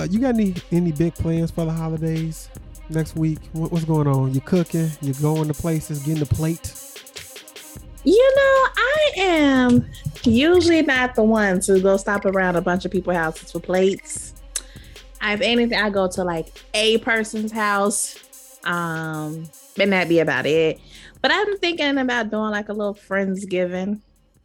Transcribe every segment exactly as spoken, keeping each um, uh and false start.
you got any any big plans for the holidays next week? What, what's going on? You cooking? You going to places? Getting the plate? You know, I am usually not the one to go stop around a bunch of people's houses for plates. If anything, I go to like a person's house, um, and that be about it. But I'm thinking about doing like a little Friendsgiving.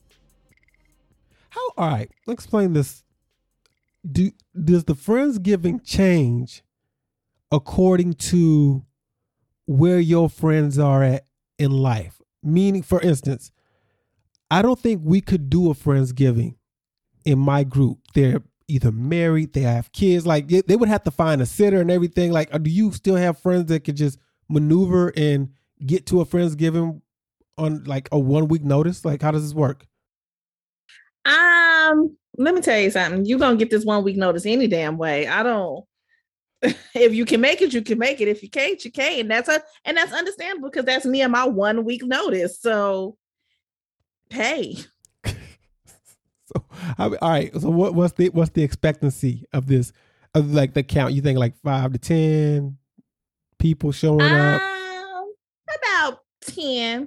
How? All right, let's explain this. Do does the Friendsgiving change according to where your friends are at in life? Meaning, for instance, I don't think we could do a Friendsgiving in my group. They're either married, they have kids. Like they would have to find a sitter and everything. Like, do you still have friends that could just maneuver and get to a Friendsgiving on like a one week notice? Like, how does this work? Um, let me tell you something. You're gonna get this one week notice any damn way. I don't. If you can make it, you can make it. If you can't, you can't. And that's a and that's understandable because that's me and my one week notice. So, hey. So, I mean, all right. So, what, what's the what's the expectancy of this? Of like the count? You think like five to ten people showing um, up? About ten.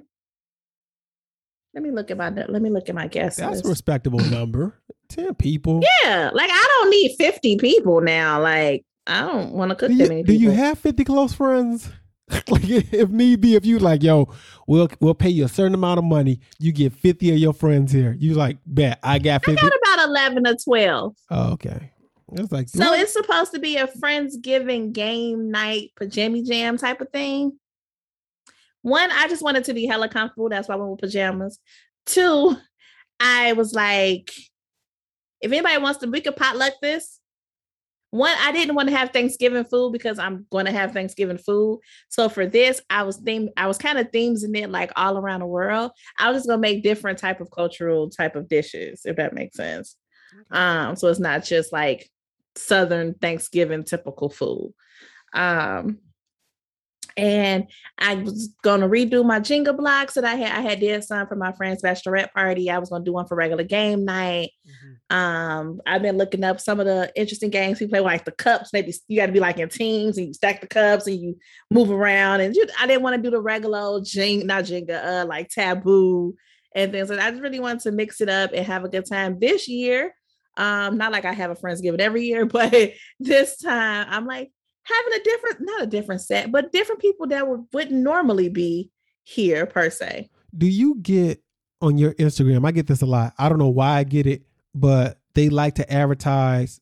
Let me look at my let me look at my guess That's list. a respectable number. Ten people. Yeah, like I don't need fifty people now. Like I don't want to cook do that you, many do people. you have fifty close friends? Like if need be, if you like, yo, we'll we'll pay you a certain amount of money. You get fifty of your friends here. You like, bet I got fifty. I got about eleven or twelve. Oh, okay. It's like so what? It's supposed to be a Friendsgiving game night pajama jam type of thing. One, I just wanted to be hella comfortable. That's why I went with pajamas. Two, I was like, if anybody wants to, we could potluck this. One, I didn't want to have Thanksgiving food because I'm going to have Thanksgiving food. So for this, I was theme, I was kind of themes in it like all around the world. I was just going to make different type of cultural type of dishes, if that makes sense. Okay. Um, so it's not just like Southern Thanksgiving typical food. Um, And I was going to redo my Jenga blocks that I had. I had did some for my friend's bachelorette party. I was going to do one for regular game night. Mm-hmm. Um, I've been looking up some of the interesting games we play, like the cups. Maybe you got to be like in teams and you stack the cups and you move around. And you, I didn't want to do the regular old Jenga, not Jenga, uh, like Taboo and things. And I just really wanted to mix it up and have a good time this year. Um, not like I have a Friendsgiving every year, but this time I'm like, having a different, not a different set, but different people that would, wouldn't normally be here per se. Do you get on your Instagram? I get this a lot. I don't know why I get it, but they like to advertise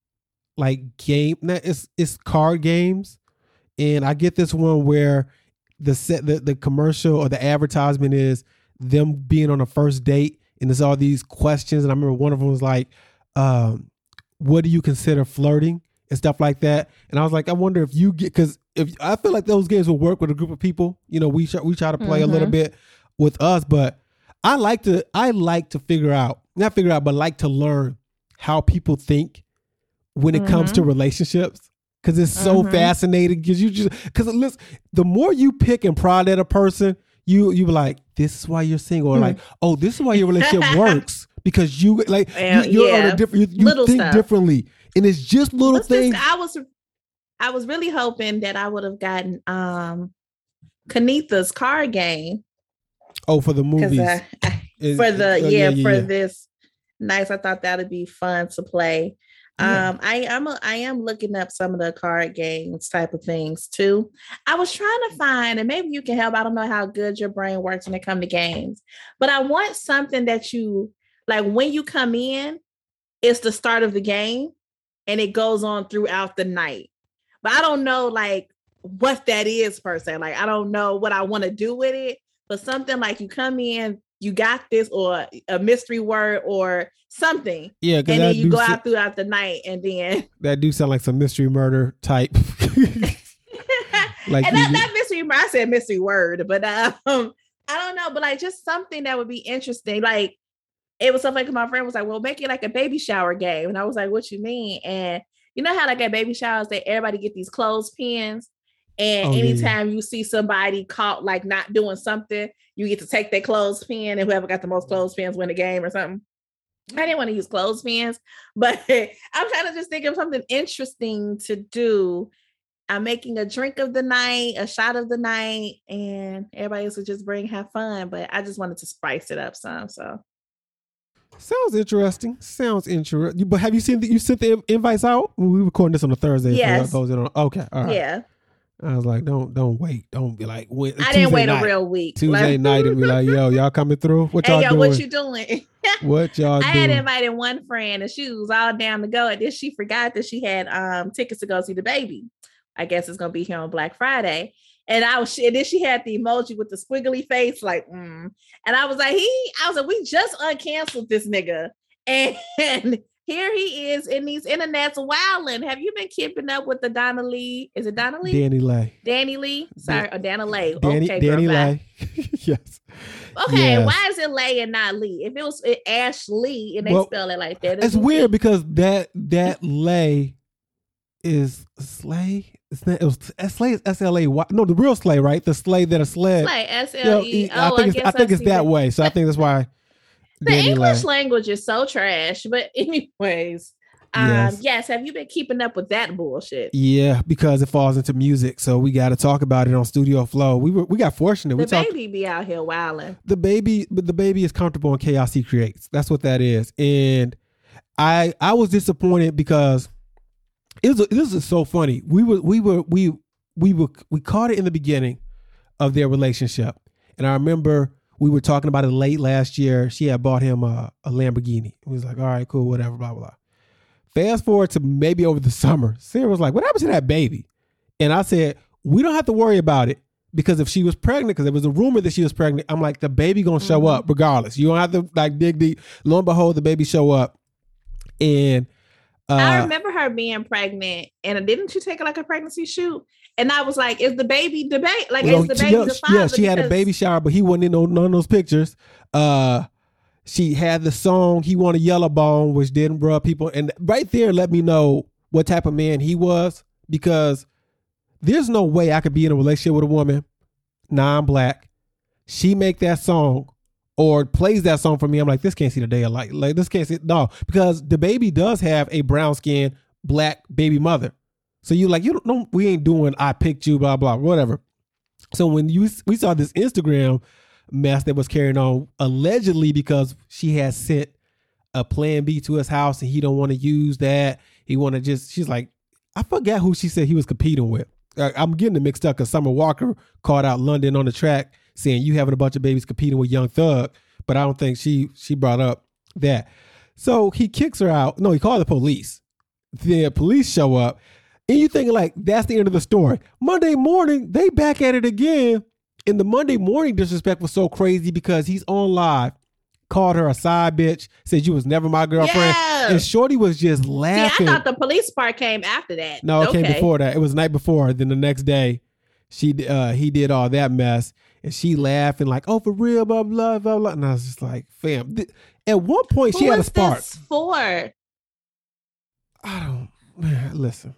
like game. It's it's card games, and I get this one where the set the, the commercial or the advertisement is them being on a first date, and there's all these questions. And I remember one of them was like, um, "What do you consider flirting?" and stuff like that. And I was like, I wonder if you get, because if I feel like those games will work with a group of people. You know, we try, we try to play mm-hmm. a little bit with us, but I like to I like to figure out, not figure out, but like to learn how people think when it mm-hmm. comes to relationships, because it's so mm-hmm. fascinating. Because you just because listen, the more you pick and prod at a person, you you be like, this is why you're single, or mm-hmm. like, oh, this is why your relationship works because you like well, you, you're yeah. on a different you, you think stuff. differently. And it's just little What's things. This? I was, I was really hoping that I would have gotten um, Kanitha's card game. Oh, for the movies. I, I, Is, for the uh, yeah, yeah, yeah, for yeah. this nice, I thought that'd be fun to play. Yeah. Um, I am a, I am looking up some of the card games type of things too. I was trying to find, and maybe you can help. I don't know how good your brain works when it comes to games, but I want something that you like when you come in. It's the start of the game. And it goes on throughout the night. But I don't know like what that is per se. Like, I don't know what I want to do with it, but something like you come in, you got this, or a mystery word or something. Yeah. And then you go so- out throughout the night and then. That do sound like some mystery murder type. Like and that, that mystery, I said mystery word, but um, I don't know, but like just something that would be interesting. Like, it was something like my friend was like, well, make it like a baby shower game. And I was like, what you mean? And you know how like at baby showers, that everybody get these clothespins. And oh, anytime yeah. you see somebody caught like not doing something, you get to take their clothespin and whoever got the most clothespins win the game or something. I didn't want to use clothespins, but I'm trying to just think of something interesting to do. I'm making a drink of the night, a shot of the night, and everybody else would just bring have fun. But I just wanted to spice it up some. So sounds interesting. Sounds interesting. But have you seen that you sent the invites out? We recording this on a Thursday. Yes. So those on, okay. All right. Yeah. I was like, don't don't wait. Don't be like, wait, I Tuesday didn't wait night, a real week. Tuesday like, night and be like, yo, y'all coming through? What y'all hey, yo, doing? what you doing? What y'all I doing? had invited one friend and she was all down to go. And then she forgot that she had um tickets to go see the baby. I guess it's gonna be here on Black Friday. And I was, and then she had the emoji with the squiggly face, like, mm. And I was like, he, I was like, we just uncanceled this nigga. And, and here he is in these internets wilding. Have you been keeping up with the Donna Lee? Is it Donna Lee? Danny Lay. Danny Lee? Sorry, or Dana Lay. Danny, okay, Danny girl, Lay. Yes. Okay, yes. why is it Lay and not Lee? If it was Ashley and they well, spell it like that, it's weird Lee. Because that that Lay is Slay. It's not, it was Slay is S L A Y. No, the real Slay, right? The Slay that a sled. Slay S L E. I think it's I think it's that way. So I think that's why. The Danny English Lay. Language is so trash. But anyways. Um, yes. yes, have you been keeping up with that bullshit? Yeah, because it falls into music, so we got to talk about it on Studio Flow. We were we got fortunate. The we baby talk, be out here wilding. The baby, but the baby is comfortable in chaos he creates. That's what that is. And I I was disappointed because it was this is so funny. We were we were we we were we caught it in the beginning of their relationship, and I remember we were talking about it late last year. She had bought him a, a Lamborghini. He was like, all right, cool, whatever, blah blah. Fast forward to maybe over the summer, Sarah was like, what happened to that baby? And I said, we don't have to worry about it because if she was pregnant, because there was a rumor that she was pregnant, I'm like, the baby gonna show mm-hmm. up regardless. You don't have to like dig deep. Lo and behold, the baby show up. And uh, I remember her being pregnant and didn't she take like a pregnancy shoot? And I was like, is the baby debate? Like, well, is the baby yeah, the father? Yeah, she had a baby shower, but he wasn't in no, none of those pictures. Uh, She had the song He Want a Yellow Bone, which didn't rub people. And right there let me know what type of man he was, because there's no way I could be in a relationship with a woman, non-black. She make that song or plays that song for me. I'm like, this can't see the day of light. Like, this can't see. No, because the baby does have a brown skinned black baby mother. So you like, you don't know, we ain't doing I picked you, blah, blah, whatever. So when you we saw this Instagram mess that was carrying on allegedly because she has sent a plan B to his house and he don't want to use that. He want to just, she's like, I forgot who she said he was competing with. I'm getting it mixed up because Summer Walker called out London on the track saying you having a bunch of babies competing with Young Thug, but I don't think she she brought up that. So he kicks her out. No, he called the police. The police show up and you thinking like, that's the end of the story. Monday morning, they back at it again. And the Monday morning disrespect was so crazy because he's on live, called her a side bitch, said you was never my girlfriend. Yeah. And Shorty was just laughing. See, I thought the police part came after that. No, it okay. came before that. It was the night before. Then the next day, she uh, he did all that mess. And she laughing like, oh, for real, blah, blah, blah, blah. And I was just like, fam. Th- At one point, Who she had a spark. This for? I don't, man, listen.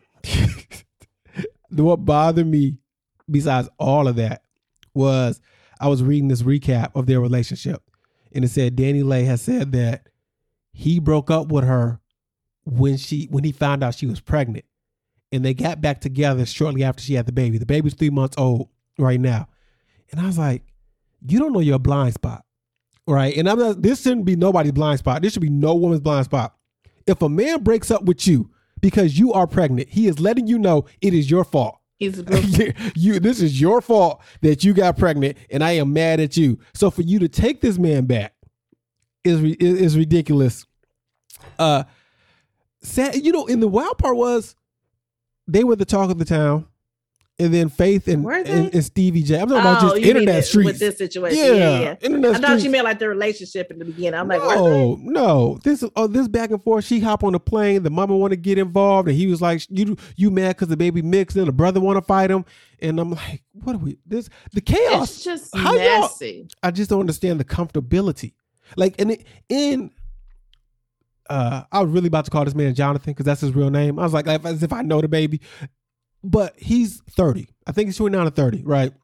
What bothered me, besides all of that, was I was reading this recap of their relationship, and it said Danny Lay has said that he broke up with her when she when he found out she was pregnant, and they got back together shortly after she had the baby. The baby's three months old right now, and I was like, you don't know your blind spot, right? And I'm not, this shouldn't be nobody's blind spot. This should be no woman's blind spot. If a man breaks up with you because you are pregnant, he is letting you know it is your fault. He's you. This is your fault that you got pregnant, and I am mad at you. So for you to take this man back is is ridiculous. Uh, sad, you know, and the wild part was they were the talk of the town, and then Faith and, and, and Stevie J. I'm talking oh, about just internet it, streets with this situation. Yeah, yeah, yeah. internet I thought streets. you meant like the relationship in the beginning. I'm like, no, no. This oh, this back and forth. She hop on the plane. The mama want to get involved, and he was like, "You you mad because the baby mixed?" And the brother want to fight him, and I'm like, "What are we? This the chaos? It's just How messy." I just don't understand the comfortability. Like, and it, in. Uh, I was really about to call this man Jonathan because that's his real name. I was like, as if I know the baby. But he's thirty. I think he's twenty-nine or thirty, right?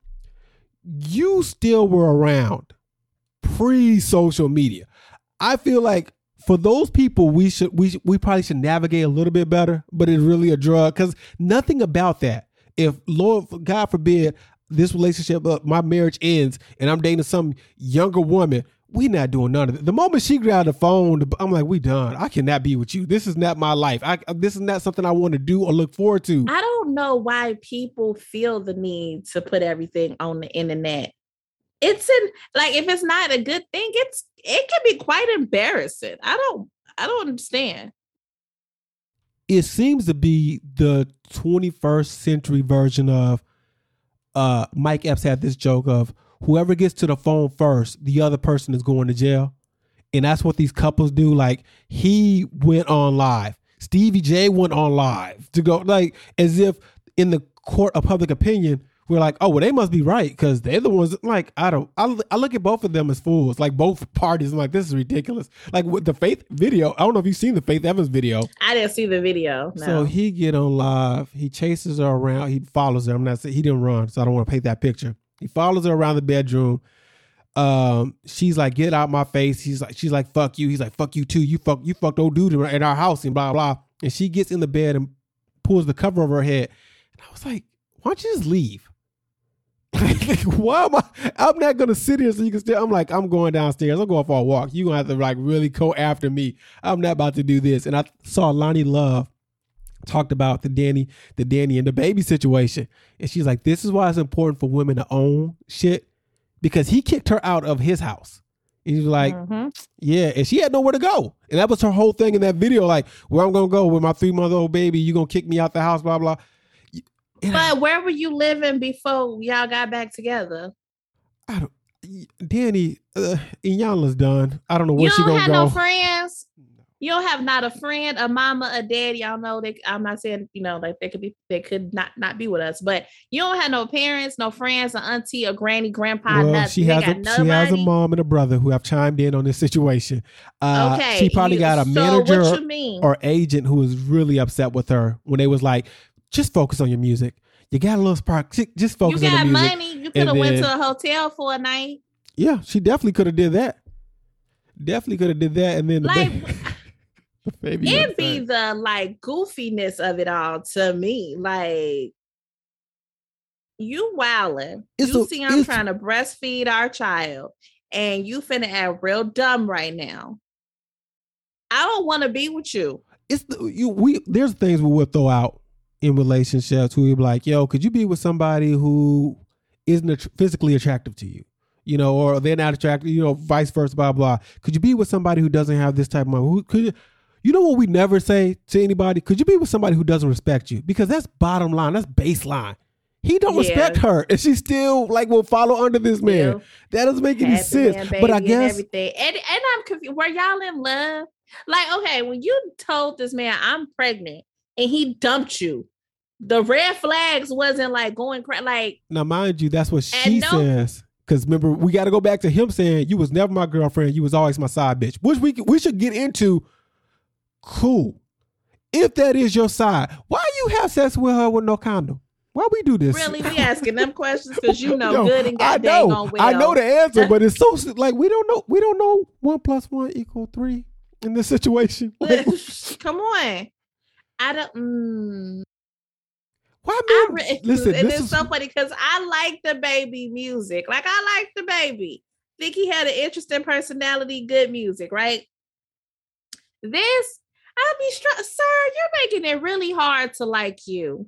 You still were around pre-social media. I feel like for those people, we should we we probably should navigate a little bit better. But it's really a drug because nothing about that. If Lord God forbid this relationship, uh, my marriage ends, and I'm dating some younger woman, we not doing none of it. The moment she grabbed the phone, I'm like, we done. I cannot be with you. This is not my life. I this is not something I want to do or look forward to. I don't know why people feel the need to put everything on the internet. It's in like if it's not a good thing, it's it can be quite embarrassing. I don't I don't understand. It seems to be the twenty-first century version of uh Mike Epps had this joke of whoever gets to the phone first, the other person is going to jail. And that's what these couples do. Like he went on live. Stevie J went on live to go like as if in the court of public opinion, we're like, oh, well, they must be right because they're the ones that, like, I don't, I, I look at both of them as fools, like both parties. I'm like, this is ridiculous. Like with the Faith video, I don't know if you've seen the Faith Evans video. I didn't see the video. No. So he get on live, he chases her around, he follows her. I'm not saying he didn't run, so I don't want to paint that picture. He follows her around the bedroom. Um, she's like, get out my face. He's like, she's like, fuck you. He's like, fuck you too. You fuck, you fucked old dude in our house and blah, blah. And she gets in the bed and pulls the cover over her head. And I was like, why don't you just leave? Like, why am I? I'm not gonna sit here so you can stay. I'm like, I'm going downstairs. I'm going for a walk. You're gonna have to like really go after me. I'm not about to do this. And I saw Lonnie Love talked about the Danny, the Danny and the baby situation. And she's like, this is why it's important for women to own shit because he kicked her out of his house. And he was like, mm-hmm. yeah. And she had nowhere to go. And that was her whole thing in that video. Like, where I'm gonna go with my three month old baby, you gonna kick me out the house, blah, blah. And but I, where were you living before y'all got back together? I don't. Danny, uh, Iyanla's done. I don't know where you she gonna go. You don't have no friends. You don't have not a friend, a mama, a dad. Y'all know they. I'm not saying you know like they could be. They could not not be with us. But you don't have no parents, no friends, an auntie, a granny, grandpa. Well, nothing. she has a no she money. has a mom and a brother who have chimed in on this situation. Uh, okay, she probably you, got a so manager what you mean? or agent who was really upset with her when they was like, just focus on your music. You got a little spark. Just focus on the music. You got money. You could have went to a hotel for a night. Yeah, she definitely could have did that. Definitely could have did that. And then the like, baby, the baby it'd be the like goofiness of it all to me. Like you wildin'. It's you a, see, I'm trying to breastfeed our child, and you finna act real dumb right now. I don't want to be with you. It's the, you. We there's things we will throw out in relationships who we be like, yo, could you be with somebody who isn't physically attractive to you? You know, or they're not attractive, you know, vice versa, blah, blah. Could you be with somebody who doesn't have this type of money? Who, could you, you know what we never say to anybody? Could you be with somebody who doesn't respect you? Because that's bottom line. That's baseline. He don't yeah. respect her. And she still like will follow under this man. Yeah. That doesn't make any sense. Man, but I guess. And, everything. And, and I'm confused. Were y'all in love? Like, okay, when you told this man, I'm pregnant, and he dumped you, the red flags wasn't like going cra- like. Now, mind you, that's what she no, says. Because remember, we got to go back to him saying, you was never my girlfriend. You was always my side bitch, which we we should get into. Cool. If that is your side, why you have sex with her with no condom? Why we do this? Really, we asking them questions because you know Yo, good and got I dang know, on well. I know the answer, but it's so like we don't know. We don't know one plus one equal three in this situation. Like, come on, I don't. Mm. Why man, re- listen, and this it's is so funny because I like the baby music. Like I like the baby. Think he had an interesting personality, good music, right? This, I'll be str- sir, you're making it really hard to like you.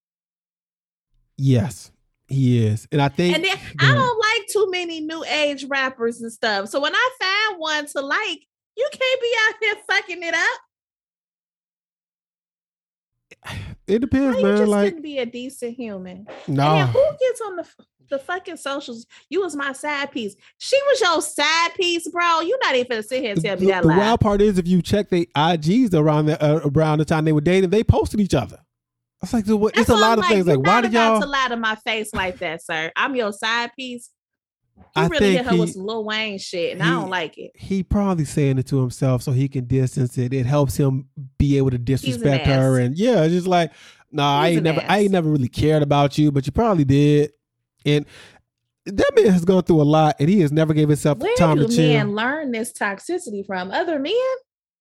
Yes, he is. And I think and then I don't like too many new age rappers and stuff. So when I find one to like, you can't be out here fucking it up. It depends, Why man. You just like, couldn't be a decent human. No. And then who gets on the the fucking socials? You was my side piece. She was your side piece, bro. You not even gonna sit here and tell me the, that. The lie. wild part is, if you check the I Gs around the uh, around the time they were dating, they posted each other. It's like it's That's a lot I'm of like, things. Like, why did y'all to lie to my face like that, sir? I'm your side piece. You I really hit her he, with some Lil Wayne shit, and he, I don't like it. He probably saying it to himself so he can distance it. It helps him be able to disrespect an her, and yeah, just like, nah, He's I ain't never, ass. I ain't never really cared about you, but you probably did. And that man has gone through a lot, and he has never gave himself Where time do to chill. Men learn this toxicity from other men?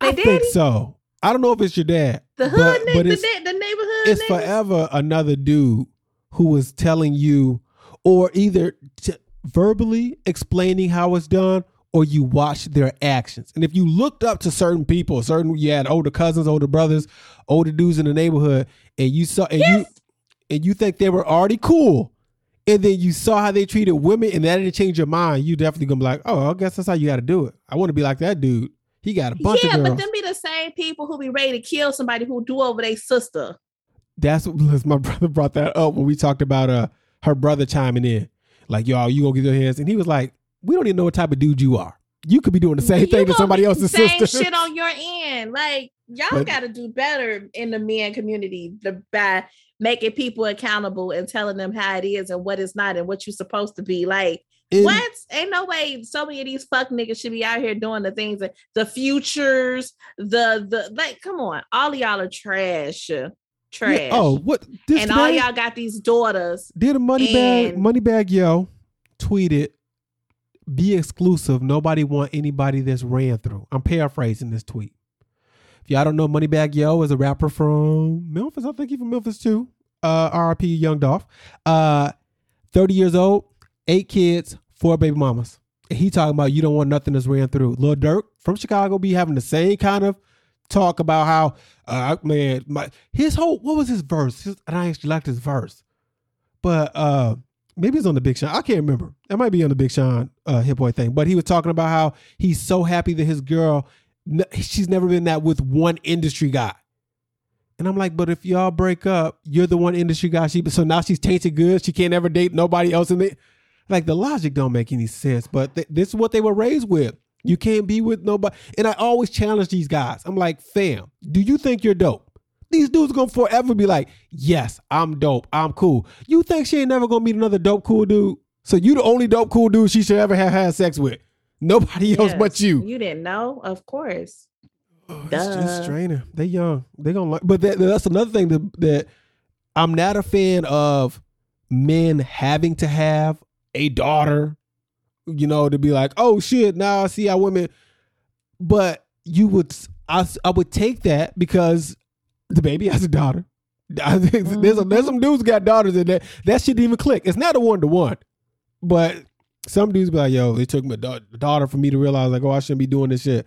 They I daddy? think so. I don't know if it's your dad. The hood, but, na- but the, it's, da- the neighborhood. it's neighbors? forever another dude who was telling you, or either t- verbally explaining how it's done, or you watch their actions. And if you looked up to certain people, certain you had older cousins, older brothers, older dudes in the neighborhood, and you saw and Yes. you and you think they were already cool, and then you saw how they treated women, and that didn't change your mind, you definitely gonna be like, oh, I guess that's how you got to do it. I want to be like that dude. He got a bunch yeah, of girls. but them be the same people who be ready to kill somebody who do over their sister. That's what my brother brought that up when we talked about uh her brother chiming in, like, y'all, you gonna get your hands, and he was like, we don't even know what type of dude you are. You could be doing the same You thing to gonna somebody be else's same sister. shit on your end. Like, y'all But- got to do better in the men community the, by making people accountable and telling them how it is and what it's not and what you're supposed to be. Like, And- what? Ain't no way so many of these fuck niggas should be out here doing the things that the futures, the the like. Come on, all of y'all are trash, trash. Yeah, oh, what? This and all today, y'all got these daughters. did a money bag, and- money bag, yo, tweeted, be exclusive. Nobody want anybody that's ran through. I'm paraphrasing this tweet. If y'all don't know, Moneybag Yo is a rapper from Memphis. I think he's from Memphis too. Uh, R I P Young Dolph. Uh, thirty years old, eight kids, four baby mamas. And he talking about you don't want nothing that's ran through. Lil Durk from Chicago be having the same kind of talk about how, uh, man, my, his whole, what was his verse? His, and I actually liked his verse. But uh, maybe it's on the Big Sean. I can't remember. It might be on the Big Sean uh, Hit Boy thing. But he was talking about how he's so happy that his girl, she's never been that with one industry guy. And I'm like, but if y'all break up, you're the one industry guy. She so now she's tainted good. She can't ever date nobody else in it. Like, the logic don't make any sense. But th- this is what they were raised with. You can't be with nobody. And I always challenge these guys. I'm like, fam, do you think you're dope? These dudes gonna forever be like, yes, I'm dope. I'm cool. You think she ain't never gonna meet another dope, cool dude? So you the only dope, cool dude she should ever have had sex with. Nobody else Yes. but you. You didn't know? Of course. Oh, it's just Duh. straining. They young. They gonna learn. But that, that's another thing that, that I'm not a fan of men having to have a daughter, you know, to be like, oh shit, now I see how women. But you would, I, I would take that because the baby has a daughter. I think Mm-hmm. there's, a, there's some dudes got daughters in that that shit didn't even click. It's not a one to one, but some dudes be like, yo, it took me a da- daughter for me to realize like, oh, I shouldn't be doing this shit.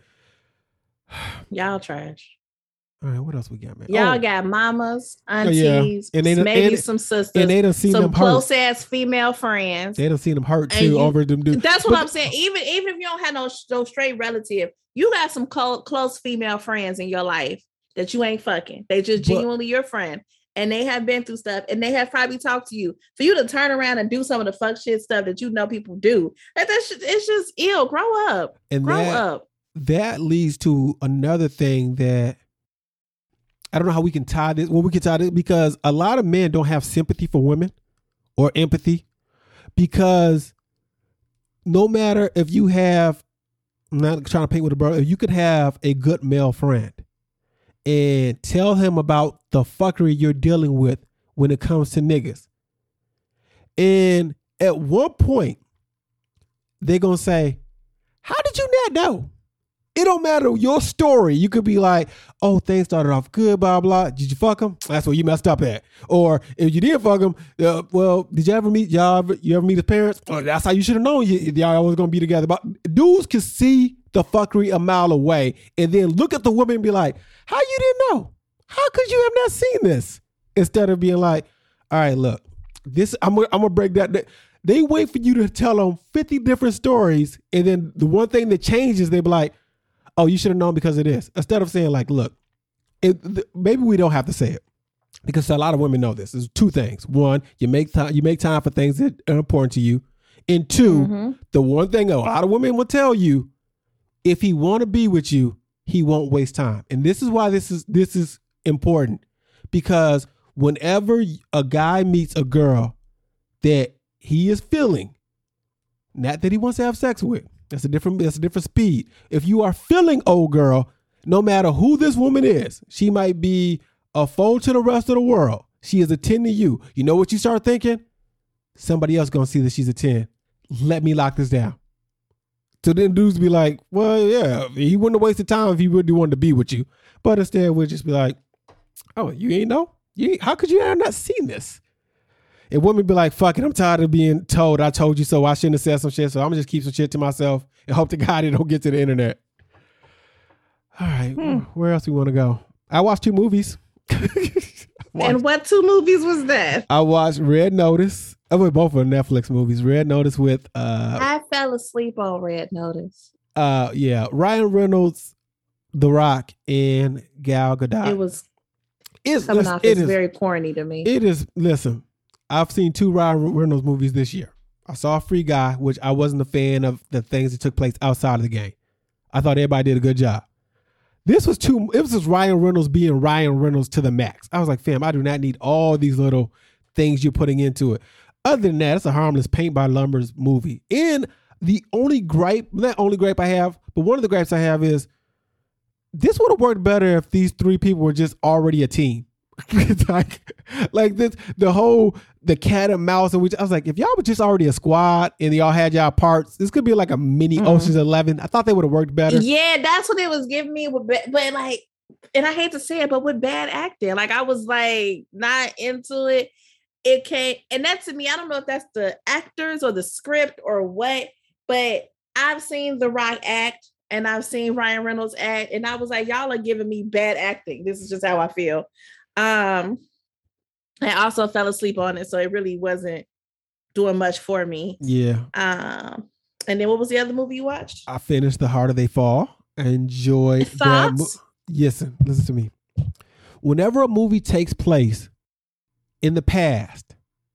Y'all trash. All right, what else we got, man? Y'all Oh, got mamas, Oh, yeah. aunties, And they done- maybe and- some sisters, and they done seen some them hurt. close ass female friends. They done seen them hurt And too you- over them dudes. That's what But I'm saying. Even even if you don't have no, no straight relative, you got some co- close female friends in your life that you ain't fucking. They just But- genuinely your friend. And they have been through stuff and they have probably talked to you. For you to turn around and do some of the fuck shit stuff that you know people do. Like that's just, it's just ill. Grow up. And Grow that, up. that leads to another thing that I don't know how we can tie this. Well, we can tie this because a lot of men don't have sympathy for women or empathy because no matter if you have, I'm not trying to paint with a brother, if you could have a good male friend and tell him about the fuckery you're dealing with when it comes to niggas. And at one point, they're going to say, how did you not know? It don't matter your story. You could be like, oh, things started off good, blah, blah. Did you fuck him? That's where you messed up at. Or if you did fuck him, uh, well, did you ever meet, y'all ever, you ever meet his parents? Oh, that's how you should have known you, y'all was going to be together. But dudes can see the fuckery a mile away and then look at the woman and be like, how you didn't know? How could you have not seen this? Instead of being like, all right, look, this, I'm going I'm to break that. They wait for you to tell them fifty different stories. And then the one thing that changes, they be like, oh, you should have known because of this. Instead of saying like, look, it, th- maybe we don't have to say it because a lot of women know this. There's two things. One, you make time, you make time for things that are important to you. And two, Mm-hmm. the one thing a lot of women will tell you, if he want to be with you, he won't waste time. And this is why this is this is important because whenever a guy meets a girl that he is feeling, not that he wants to have sex with, that's a different that's a different speed. If you are feeling old girl, no matter who this woman is, she might be a foe to the rest of the world. She is a ten to you. You know what you start thinking? Somebody else gonna see that she's a ten. Let me lock this down. So then dudes be like, well, yeah, he wouldn't have wasted time if he really wanted to be with you. But instead, we'll just be like, oh, you ain't know? You ain't, how could you have not seen this? And women be like, fuck it, I'm tired of being told I told you so. I shouldn't have said some shit. So I'm going to just keep some shit to myself and hope to God it don't get to the internet. All right. Hmm. Where else we want to go? I watched two movies. watched, and what two movies was that? I watched Red Notice. Oh, wait, both are Netflix movies. Red Notice with... Uh, I fell asleep on Red Notice. Uh, yeah, Ryan Reynolds, The Rock, and Gal Gadot. It was it's, coming off as very corny to me. It is, listen, I've seen two Ryan Reynolds movies this year. I saw Free Guy, which I wasn't a fan of the things that took place outside of the game. I thought everybody did a good job. This was too, it was just Ryan Reynolds being Ryan Reynolds to the max. I was like, fam, I do not need all these little things you're putting into it. Other than that, it's a harmless paint by numbers movie. And the only gripe, not only gripe I have, but one of the gripes I have is this would have worked better if these three people were just already a team. like, like this, the whole, the cat and mouse, and which I was like, if y'all were just already a squad and y'all had y'all parts, this could be like a mini mm-hmm. Ocean's Eleven. I thought they would have worked better. Yeah, that's what it was giving me. With, but like, and I hate to say it, but with bad acting, like I was like not into it. It came, and that to me, I don't know if that's the actors or the script or what, but I've seen The Rock act and I've seen Ryan Reynolds act, and I was like, y'all are giving me bad acting. This is just how I feel. Um, I also fell asleep on it, so it really wasn't doing much for me. Yeah. Um, and then what was the other movie you watched? I finished The Harder They Fall. I enjoyed that. Mo- listen, listen to me. Whenever a movie takes place in the past,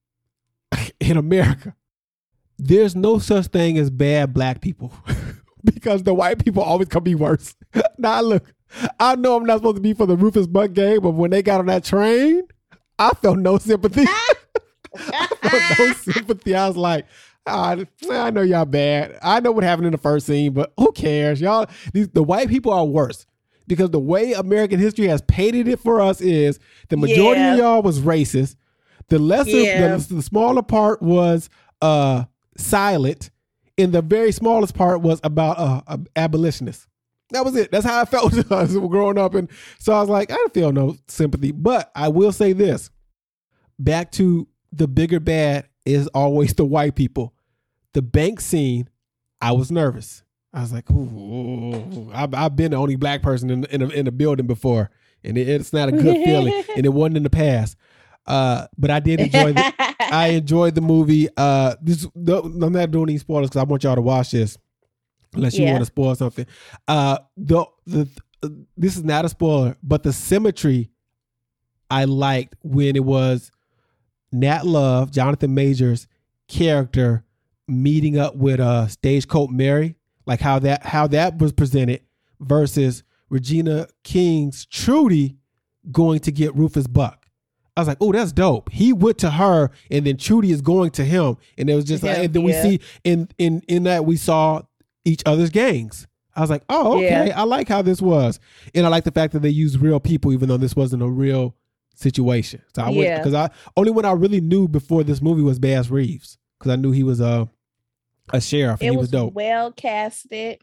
in America, there's no such thing as bad black people because the white people always come be worse. Now, look, I know I'm not supposed to be for the Rufus Buck gang, but when they got on that train, I felt no sympathy. I felt no sympathy. I was like, oh, I know y'all bad. I know what happened in the first scene, but who cares? Y'all, these, the white people are worse. Because the way American history has painted it for us is the majority yeah. of y'all was racist. The lesser, yeah. the, the smaller part was uh, silent. And the very smallest part was about uh, uh, abolitionists. That was it. That's how I felt as growing up. And so I was like, I don't feel no sympathy. But I will say this. Back to the bigger bad is always the white people. The bank scene, I was nervous. I was like, ooh, I've, I've been the only black person in in a, in a building before, and it, it's not a good feeling, and it wasn't in the past. Uh, but I did enjoy the, I enjoyed the movie. Uh, this the, I'm not doing any spoilers because I want y'all to watch this, unless you yeah. want to spoil something. Uh, the the uh, this is not a spoiler, but the symmetry I liked when it was Nat Love, Jonathan Majors' character meeting up with uh Stagecoach Mary. Like how that how that was presented versus Regina King's Trudy going to get Rufus Buck. I was like, oh, that's dope. He went to her, and then Trudy is going to him, and it was just yeah, like, and then yeah. we see in in in that we saw each other's gangs. I was like, oh, okay, yeah. I like how this was, and I like the fact that they used real people, even though this wasn't a real situation. So I yeah. went because I only one I really knew before this movie was Bass Reeves because I knew he was a. Uh, A sheriff, and it he was, was dope. Well casted.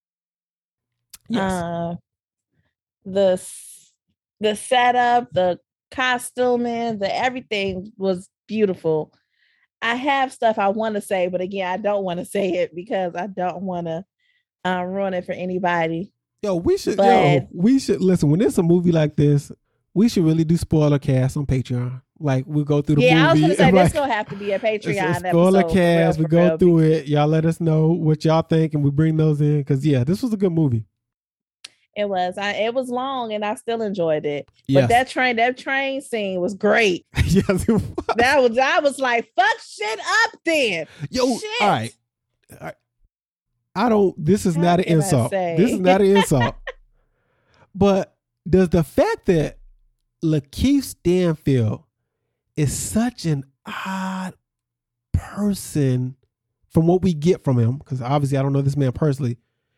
Yes. Uh, the the setup, the costuming, the everything was beautiful. I have stuff I want to say, but again, I don't want to say it because I don't want to uh, ruin it for anybody. Yo, we should. But, yo, we should listen. When it's a movie like this, we should really do spoiler cast on Patreon. Like we'll go through the yeah, movie. Yeah, I was gonna say like, this gonna have to be a Patreon a spoiler cast. We go through it. Y'all let us know what y'all think, and we bring those in. Because yeah, this was a good movie. It was. I, it was long, and I still enjoyed it. Yes. But that train, that train scene was great. Yes, it was. That was. I was like, fuck shit up, then. Yo, shit. all right. All right. I don't. This is How not an insult. This is not an insult. But does the fact that Lakeith Stanfield is such an odd person from what we get from him, because obviously I don't know this man personally,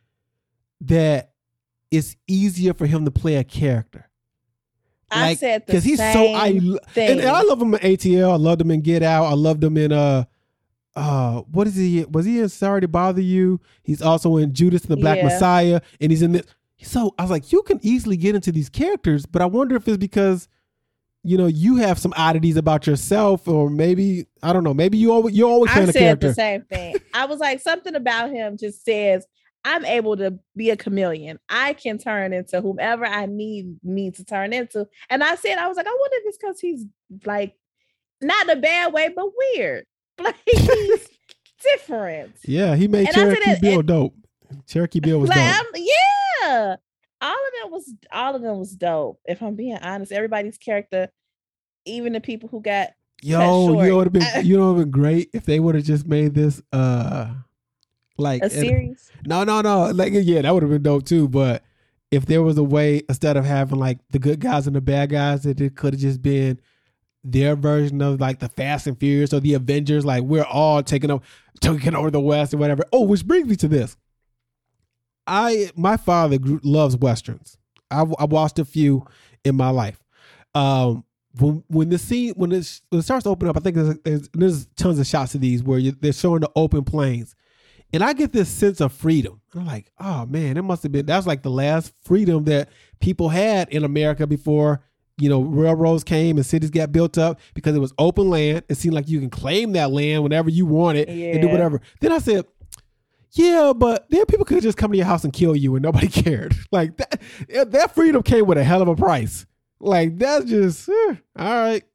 that it's easier for him to play a character. I like, said the he's same so I thing. And, and I love him in A T L. I loved him in Get Out. I loved him in uh uh, what is he? Was he in Sorry to Bother You? He's also in Judas and the Black Yeah. Messiah, and he's in this. So I was like, you can easily get into these characters, but I wonder if it's because, you know, you have some oddities about yourself, or maybe I don't know. Maybe you always you're always playing I a said character. the same thing. I was like, something about him just says I'm able to be a chameleon. I can turn into whomever I need me to turn into. And I said, I was like, I wonder if it's because he's like not in a bad way, but weird. Like he's different. Yeah, he made And I said Cherokee it- Bill it- dope. Cherokee Bill was Like dope. I'm, yeah, all of them was all of them was dope. If I'm being honest, everybody's character, even the people who got Yo, short. you know, would have been you know, would have been great if they would have just made this uh like a series. No, no, no. Like, yeah, that would have been dope too. But if there was a way, instead of having like the good guys and the bad guys, that it could have just been their version of like the Fast and Furious or the Avengers. Like, we're all taking over, taking over the West or whatever. Oh, which brings me to this. I my father grew, loves westerns. I've I watched a few in my life. Um, when when the scene when it, when it starts to open up, I think there's, there's, there's tons of shots of these where you, they're showing the open plains. And I get this sense of freedom. I'm like, oh man, it must have been, that's like the last freedom that people had in America before, you know, railroads came and cities got built up, because it was open land. It seemed like you can claim that land whenever you want it and do Yeah. whatever. Then I said, yeah, but then people could just come to your house and kill you and nobody cared. Like that, that freedom came with a hell of a price. Like that's just, eh, all right.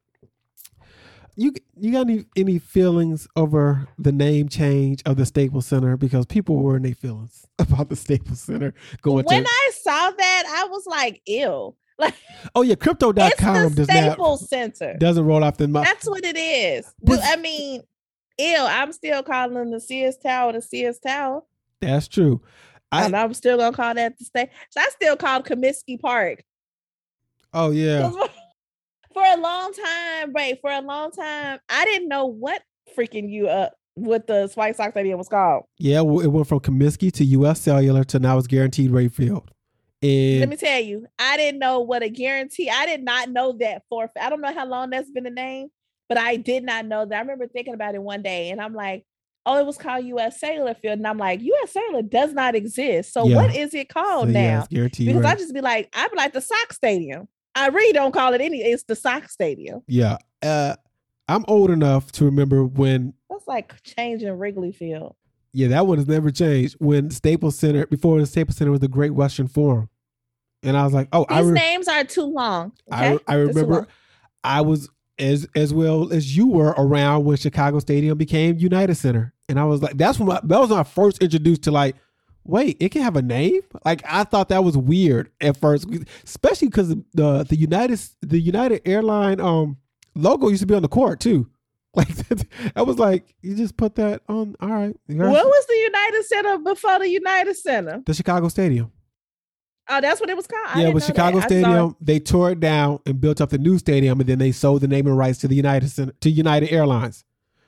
You you got any any feelings over the name change of the Staples Center? Because people were in their feelings about the Staples Center going When to. I saw that, I was like, ew. Like Oh yeah, crypto dot com it's the does not Staples Center. doesn't roll off the mouth. That's what it is. But- I mean, ew. I'm still calling the Sears Tower the Sears Tower. That's true. I- and I'm still gonna call that the state. So I still call Comiskey Park. Oh yeah, For a long time, right? For a long time, I didn't know what freaking you up what the White Sox Stadium was called. yeah. well, It went from Comiskey to U S Cellular to now it's Guaranteed Rate Field. Let And me tell you, I didn't know what a guarantee. I did not know that for. I don't know how long that's been the name, but I did not know that. I remember thinking about it one day, and I'm like, "Oh, it was called U S Cellular Field," and I'm like, "U S Cellular does not exist. So Yeah. what is it called so, yeah, now?" it's Guaranteed Because Rate. I just be like, I be like the Sox Stadium. I really don't call it any. It's the Sox Stadium. yeah. Uh, I'm old enough to remember when. That's like changing Wrigley Field. Yeah, that one has never changed. When Staples Center, before the Staples Center was the Great Western Forum. And I was like, oh, These I, re- names are too long. I, Okay? I They're too remember long. I was as as well as you were around when Chicago Stadium became United Center. And I was like, that's when my, that was when I first introduced to like, wait, it can have a name? Like I thought that was weird at first, especially because the the United the United Airline um logo used to be on the court too. Like that, that was like, you just put that on. All right. You guys- What was the United Center before the United Center? the Chicago Stadium. Oh, that's what it was called. I Yeah, didn't with know Chicago that. I saw- Stadium, they tore it down and built up the new stadium, and then they sold the naming rights to the United Center, to United Airlines.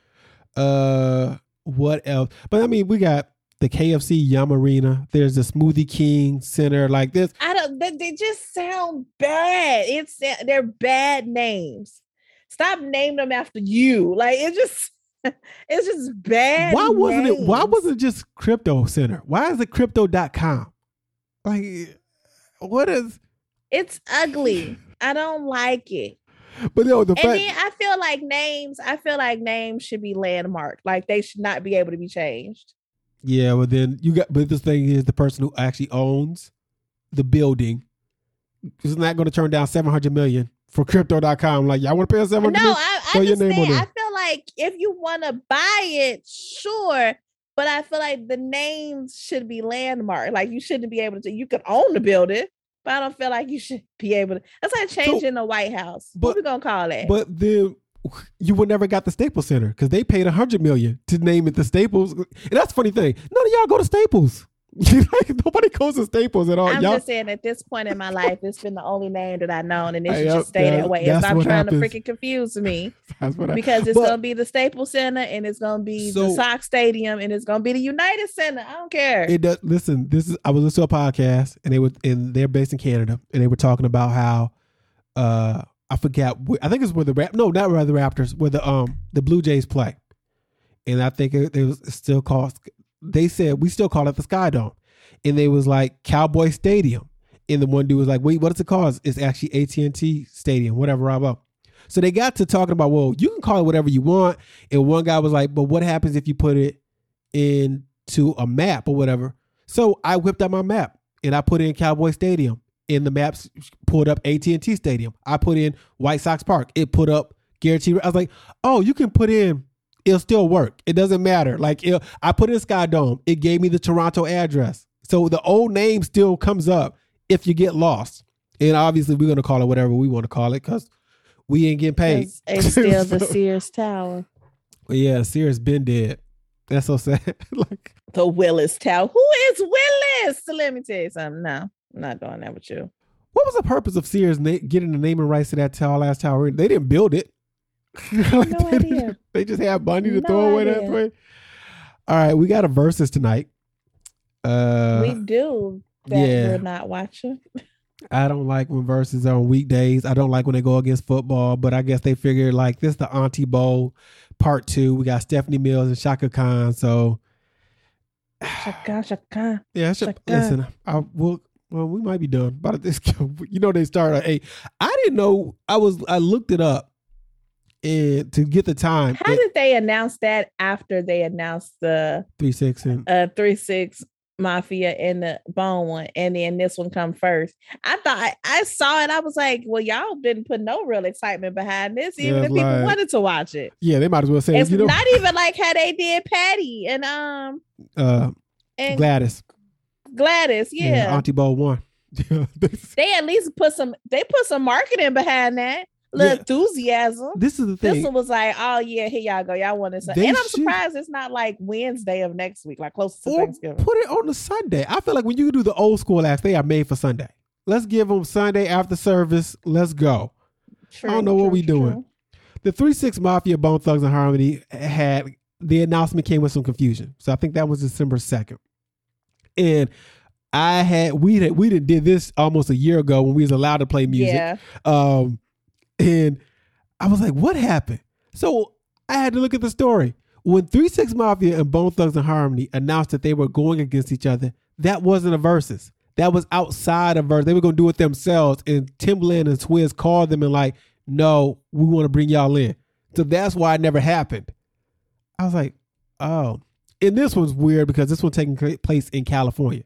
Uh, what else? But I mean, we got the K F C Yum Arena. There's the Smoothie King Center. Like this, I don't. They, they just sound bad. It's they're bad names. Stop naming them after you. Like it just, it's just bad. why wasn't it? Why names. wasn't it just Crypto Center? Why is it crypto dot com? Like, what is? It's ugly. I don't like it. But yo, the And fact. then I feel like names. I feel like names should be landmarked. Like they should not be able to be changed. Yeah, but then you got, but this thing is the person who actually owns the building is not going to turn down seven hundred million for crypto dot com. Like, y'all want to pay us seven hundred No, million? I, Throw I your name understand. on I there. feel like if you want to buy it, sure. But I feel like the names should be landmarked. Like you shouldn't be able to. You could own the building, but I don't feel like you should be able to. That's like changing the White House. but- what we gonna call it? But then you would never got the Staples Center because they paid a hundred million to name it the Staples. And that's the funny thing. None of y'all go to Staples. Like nobody goes to Staples at all. I'm Y'all, just saying at this point in my life, it's been the only name that I've known, and it should Yep, just stay that- that way. And that's stop what trying happens. to freaking confuse me that's what I, because it's but- gonna be the Staples Center and it's gonna be So- the Sox Stadium and it's gonna be the United Center. I don't care. It does. Listen, this is. I was listening to a podcast, and they were, and they're based in Canada, and they were talking about how, uh, I forgot. wh- I think it's where the rap. No, not where the Raptors, where the um the Blue Jays play, and I think it, it was still called. They said we still call it the Sky Dome, and they was like Cowboy Stadium, and the one dude was like, "Wait, what is it called?" It's actually A T and T Stadium, whatever. About. So they got to talking about, well, you can call it whatever you want, and one guy was like, "But what happens if you put it into a map or whatever?" So I whipped out my map and I put in Cowboy Stadium. In the maps, pulled up A T and T Stadium. I put in White Sox Park. It put up Guaranteed. I was like, oh, you can put in. It'll still work. It doesn't matter. Like it, I put in Sky Dome. It gave me the Toronto address. So the old name still comes up if you get lost. And obviously, we're gonna call it whatever we want to call it because we ain't getting paid. It's still the Sears Tower. Yeah, Sears been dead. That's so sad. Like the Willis Tower. Who is Willis? So let me tell you something. No. I'm not doing that with you. What was the purpose of Sears na- getting the naming rights to that tall ass tower? They didn't build it. like no they, idea. They just had money to no throw away idea. that way. All right, we got a versus tonight. Uh, we do that yeah. we're not watching. I don't like when versus are on weekdays. I don't like when they go against football, but I guess they figured like this is the Auntie Bowl part two. We got Stephanie Mills and Shaka Khan. So Shaka, Shaka. Yeah, Shaka. Listen, I will. Well, we might be done. But this, you know, they start at eight. I didn't know. I was. I looked it up, and to get the time. How it, did they announce that after they announced the three six and uh three six Mafia and the Bone one, and then this one come first? I thought I, I saw it. I was like, well, y'all didn't put no real excitement behind this, even yeah, if people like, wanted to watch it. Yeah, they might as well say it's you know, not even like how they did Patty and um uh and Gladys. Gladys, yeah, yeah Auntie Bowl one. They at least put some. They put some marketing behind that. Little yeah. enthusiasm. This is the thing. This one was like, oh yeah, here y'all go. Y'all want to. And I'm should. surprised it's not like Wednesday of next week, like close to or Thanksgiving. Put it on the Sunday. I feel like when you do the old school acts, they are made for Sunday. Let's give them Sunday after service. Let's go. True, I don't know true, what we true. doing. The three six Mafia, Bone Thugs and Harmony had the announcement came with some confusion. So I think that was December second, and. I had we had, we did this almost a year ago when we was allowed to play music, yeah. um, and I was like, "What happened?" So I had to look at the story. When three six Mafia and Bone Thugs and Harmony announced that they were going against each other, that wasn't a versus. That was outside of verse. They were going to do it themselves, and Timbaland and Swizz called them and like, "No, we want to bring y'all in." So that's why it never happened. I was like, "Oh," and this one's weird because this one taking place in California.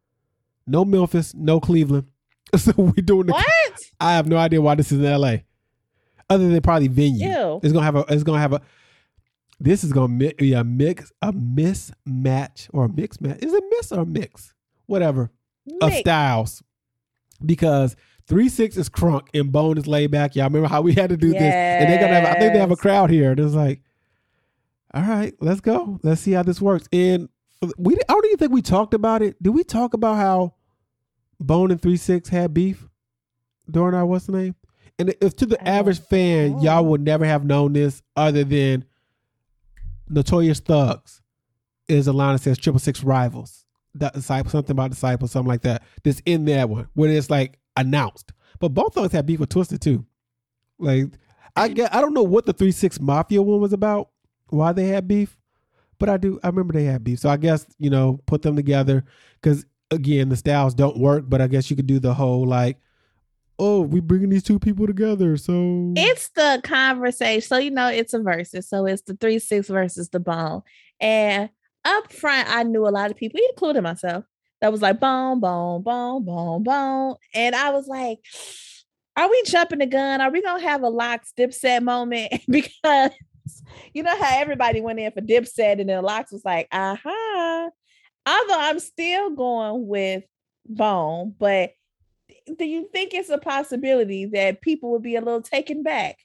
No Memphis, no Cleveland. So we're doing the, what? I have no idea why this is in L A. Other than probably venue. Ew. It's gonna have a. It's gonna have a. This is gonna be a mix, a mismatch or a mix match. Is it miss or mix? Whatever mix. Of styles, because three six is crunk and Bone is laid back. Y'all remember how we had to do yes. this? And they're gonna have. I think they have a crowd here. And it's like, all right, let's go. Let's see how this works. And we. I don't even think we talked about it. Did we talk about how Bone and three six had beef during our what's the name? And if to the I average fan, know. Y'all would never have known this other than Notorious Thugs is a line that says triple six rivals. Disciple, something about disciples, something like that. That's in that one where it's like announced. But both Thugs had beef with Twisted too. Like I get, I don't know what the three six Mafia one was about, why they had beef, but I do. I remember they had beef. So I guess you know put them together because. Again, the styles don't work, but I guess you could do the whole like, oh, we bringing these two people together. So it's the conversation. So, you know, it's a versus. So it's the three six versus the Bone. And up front, I knew a lot of people, including myself, that was like, Bone, Bone, Bone, Bone, Bone. And I was like, are we jumping the gun? Are we going to have a Lox Dipset moment? Because you know how everybody went in for Dipset and then Lox was like, aha. Although I'm still going with Bone, but do you think it's a possibility that people would be a little taken back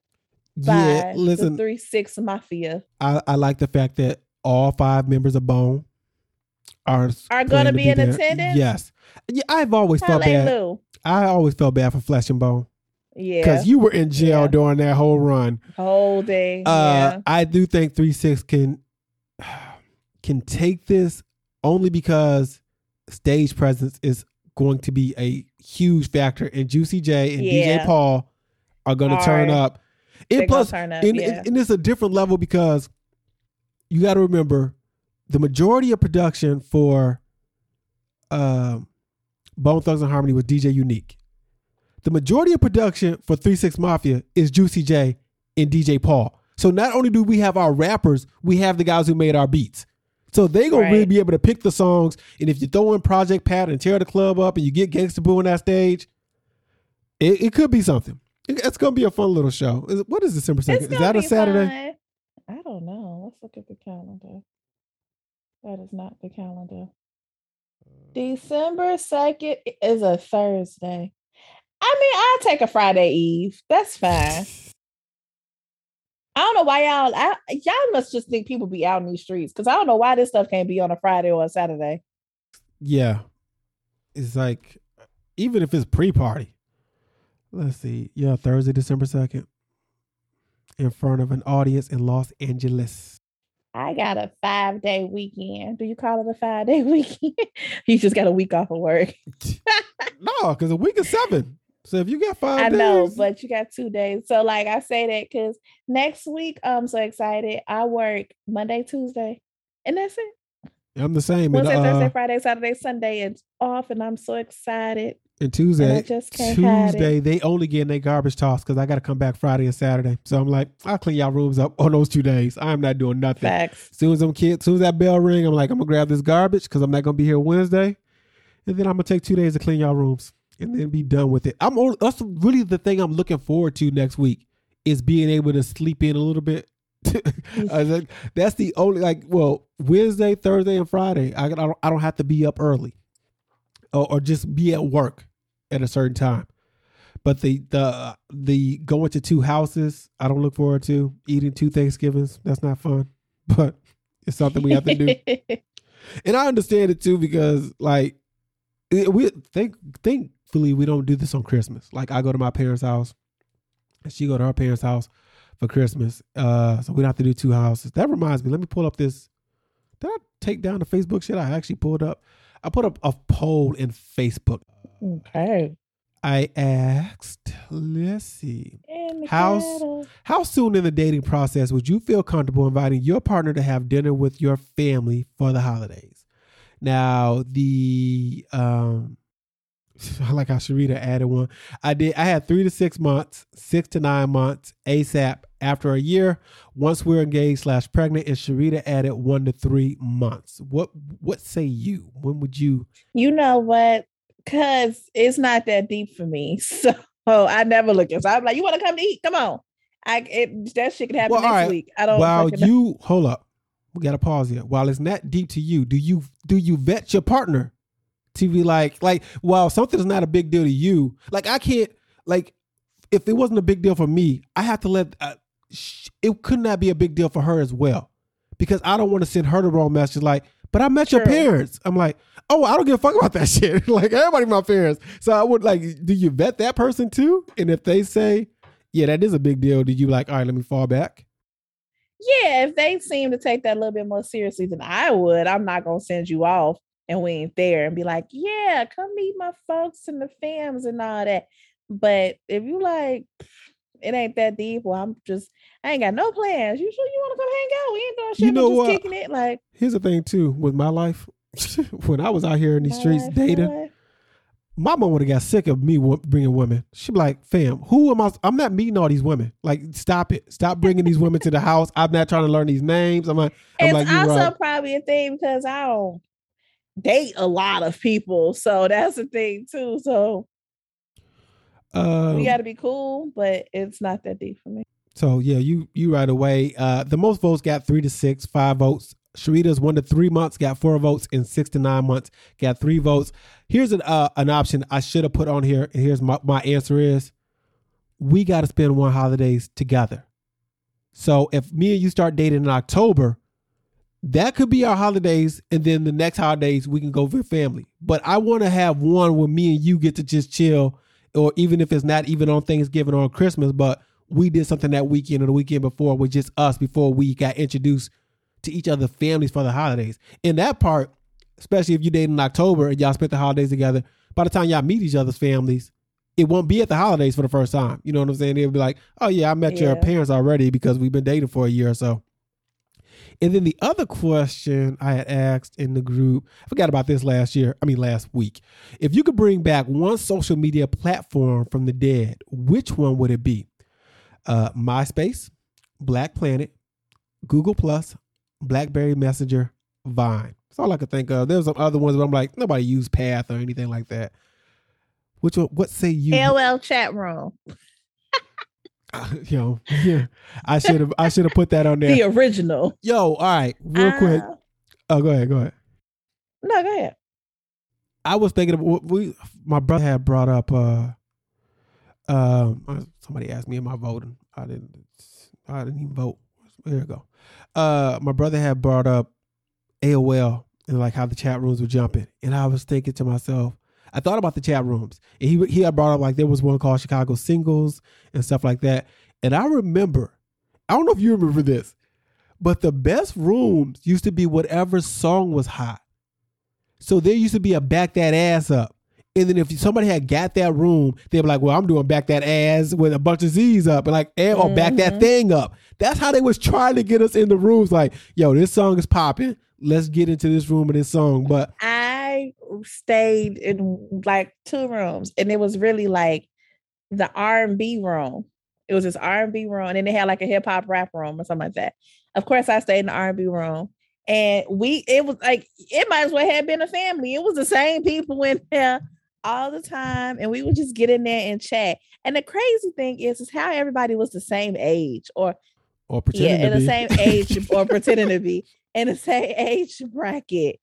yeah, by listen, the three six Mafia? I, I like the fact that all five members of Bone are are going to be in there. Attendance. Yes, yeah, I've always Hallelujah. felt bad. I always felt bad for Flesh and Bone. Yeah, because you were in jail yeah. during that whole run, whole day. Uh, yeah. I do think three six can can take this. Only because stage presence is going to be a huge factor, and Juicy J and yeah. D J Paul are going to turn up. And plus, turn up, and, yeah. and, and it's a different level because you got to remember the majority of production for um, Bone Thugs and Harmony was D J Unique. The majority of production for three six Mafia is Juicy J and D J Paul. So not only do we have our rappers, we have the guys who made our beats. So they gonna right. really be able to pick the songs. And if you throw in Project Pat and tear the club up and you get Gangsta Boo on that stage, it, it could be something. It, it's gonna be a fun little show. Is, what is December second? Is that a Saturday? Fun. I don't know. Let's look at the calendar. That is not the calendar. December second is a Thursday. I mean, I'll take a Friday Eve. That's fine. I don't know why y'all, I, y'all must just think people be out in these streets, because I don't know why this stuff can't be on a Friday or a Saturday. Yeah. It's like, even if it's pre-party. Let's see. Yeah, Thursday, December second. In front of an audience in Los Angeles. I got a five-day weekend. Do you call it a five-day weekend? You just got a week off of work. No, because a week is seven. So if you got five I days. know, but you got two days. So like I say that because next week I'm so excited. I work Monday, Tuesday, and that's it. I'm the same. Wednesday, and, uh, Thursday, Friday, Saturday, Sunday, it's off, and I'm so excited. And Tuesday, and I just can't Tuesday, they only get their garbage tossed because I got to come back Friday and Saturday. So I'm like, I'll clean y'all rooms up on those two days. I'm not doing nothing. Facts. As soon as I'm kid, as soon as that bell ring, I'm like, I'm gonna grab this garbage because I'm not gonna be here Wednesday, and then I'm gonna take two days to clean y'all rooms. And then be done with it. I'm only, that's really the thing I'm looking forward to next week is being able to sleep in a little bit. That's the only, like, well, Wednesday, Thursday, and Friday, I, I, don't, I don't have to be up early or, or just be at work at a certain time. But the the the going to two houses, I don't look forward to. Eating two Thanksgivings, that's not fun. But it's something we have to do. And I understand it too because, like, it, we think think. we don't do this on Christmas. Like I go to my parents' house and she go to her parents' house for Christmas. Uh, so we don't have to do two houses. That reminds me, let me pull up this. Did I take down the Facebook shit? I actually pulled up. I put up a poll in Facebook. Okay. I asked, let's see. How, how soon in the dating process would you feel comfortable inviting your partner to have dinner with your family for the holidays? Now, the, um, I like how Sharita added one. I did. I had three to six months, six to nine months, ASAP. After a year, once we're engaged slash pregnant, and Sharita added one to three months. What What say you? When would you? You know what? Because it's not that deep for me, so I never look at. So I'm like, you want to come to eat? Come on. I it, that shit could happen well, next right. week. I don't. While you know. Hold up, we got to pause here. While it's not deep to you, do you do you vet your partner? To be like, like, well, something's not a big deal to you. Like, I can't, like, if it wasn't a big deal for me, I have to let, uh, sh- it could not be a big deal for her as well. Because I don't want to send her the wrong message. Like, but I met True. your parents. I'm like, oh, I don't give a fuck about that shit. Like, everybody my parents. So I would like, do you vet that person too? And if they say, yeah, that is a big deal, do you like, all right, let me fall back? Yeah, if they seem to take that a little bit more seriously than I would, I'm not going to send you off. And we ain't there and be like, yeah, come meet my folks and the fams and all that. But if you like, it ain't that deep, well, I'm just, I ain't got no plans. You sure you want to come hang out? We ain't doing shit, you know but just kicking it. Like, here's the thing too, with my life, when I was out here in these streets life, dating, my mom would have got sick of me bringing women. She'd be like, fam, who am I? I'm not meeting all these women. Like, stop it. Stop bringing these women to the house. I'm not trying to learn these names. I'm like, I'm it's like, also right. probably a thing because I don't date a lot of people, so that's the thing too. So um, we got to be cool, but it's not that deep for me. So yeah, you you right away. Uh, the most votes got three to six, five votes. Sharita's one to three months got four votes, and six to nine months got three votes. Here's an uh, an option I should have put on here, and here's my my answer is: we got to spend one holidays together. So if me and you start dating in October, that could be our holidays, and then the next holidays we can go with family. But I want to have one where me and you get to just chill, or even if it's not even on Thanksgiving or on Christmas, but we did something that weekend or the weekend before with just us before we got introduced to each other's families for the holidays. In that part, especially if you date in October and y'all spent the holidays together, by the time y'all meet each other's families, it won't be at the holidays for the first time. You know what I'm saying? They'll be like, oh yeah, I met yeah. your parents already because we've been dating for a year or so. And then the other question I had asked in the group, I forgot about this last year, I mean last week. If you could bring back one social media platform from the dead, which one would it be? Uh, MySpace, Black Planet, Google Plus, BlackBerry Messenger, Vine. That's all I could think of. There's some other ones, but I'm like, nobody used Path or anything like that. Which one, what say you? L O L chat room. Uh, you know, yeah, I should have. I should have put that on there. The original. Yo, all right, real uh, quick. Oh, go ahead, go ahead. No, go ahead. I was thinking of what we. My brother had brought up. Uh, um, somebody asked me, "Am I voting?" I didn't. I didn't even vote. Here we go. Uh, my brother had brought up A O L and like how the chat rooms were jumping, and I was thinking to myself. I thought about the chat rooms, and he he had brought up like there was one called Chicago Singles and stuff like that. And I remember, I don't know if you remember this, but the best rooms used to be whatever song was hot. So there used to be a back that ass up, and then if somebody had got that room, they'd be like, "Well, I'm doing back that ass with a bunch of Z's up," and like, eh, or mm-hmm. back that thing up. That's how they was trying to get us in the rooms. Like, yo, this song is popping. Let's get into this room and this song. But I stayed in like two rooms, and it was really like the R and B room. It was this R and B room, and then they had like a hip hop rap room or something like that. Of course, I stayed in the R and B room, and we it was like it might as well have been a family. It was the same people in there all the time, and we would just get in there and chat. And the crazy thing is, is how everybody was the same age, or or pretending yeah, to in be. the same age, or pretending to be. In the same age bracket.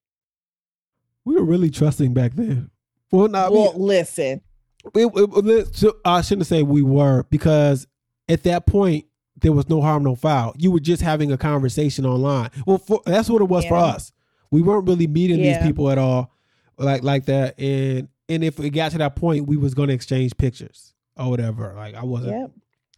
We were really trusting back then. Well, not well, we, listen. It, it, it, I shouldn't say we were, because at that point, there was no harm, no foul. You were just having a conversation online. Well, for, that's what it was yeah. for us. We weren't really meeting yeah. these people at all like like that. And and if it got to that point, we was going to exchange pictures or whatever. Like I wasn't. Yep.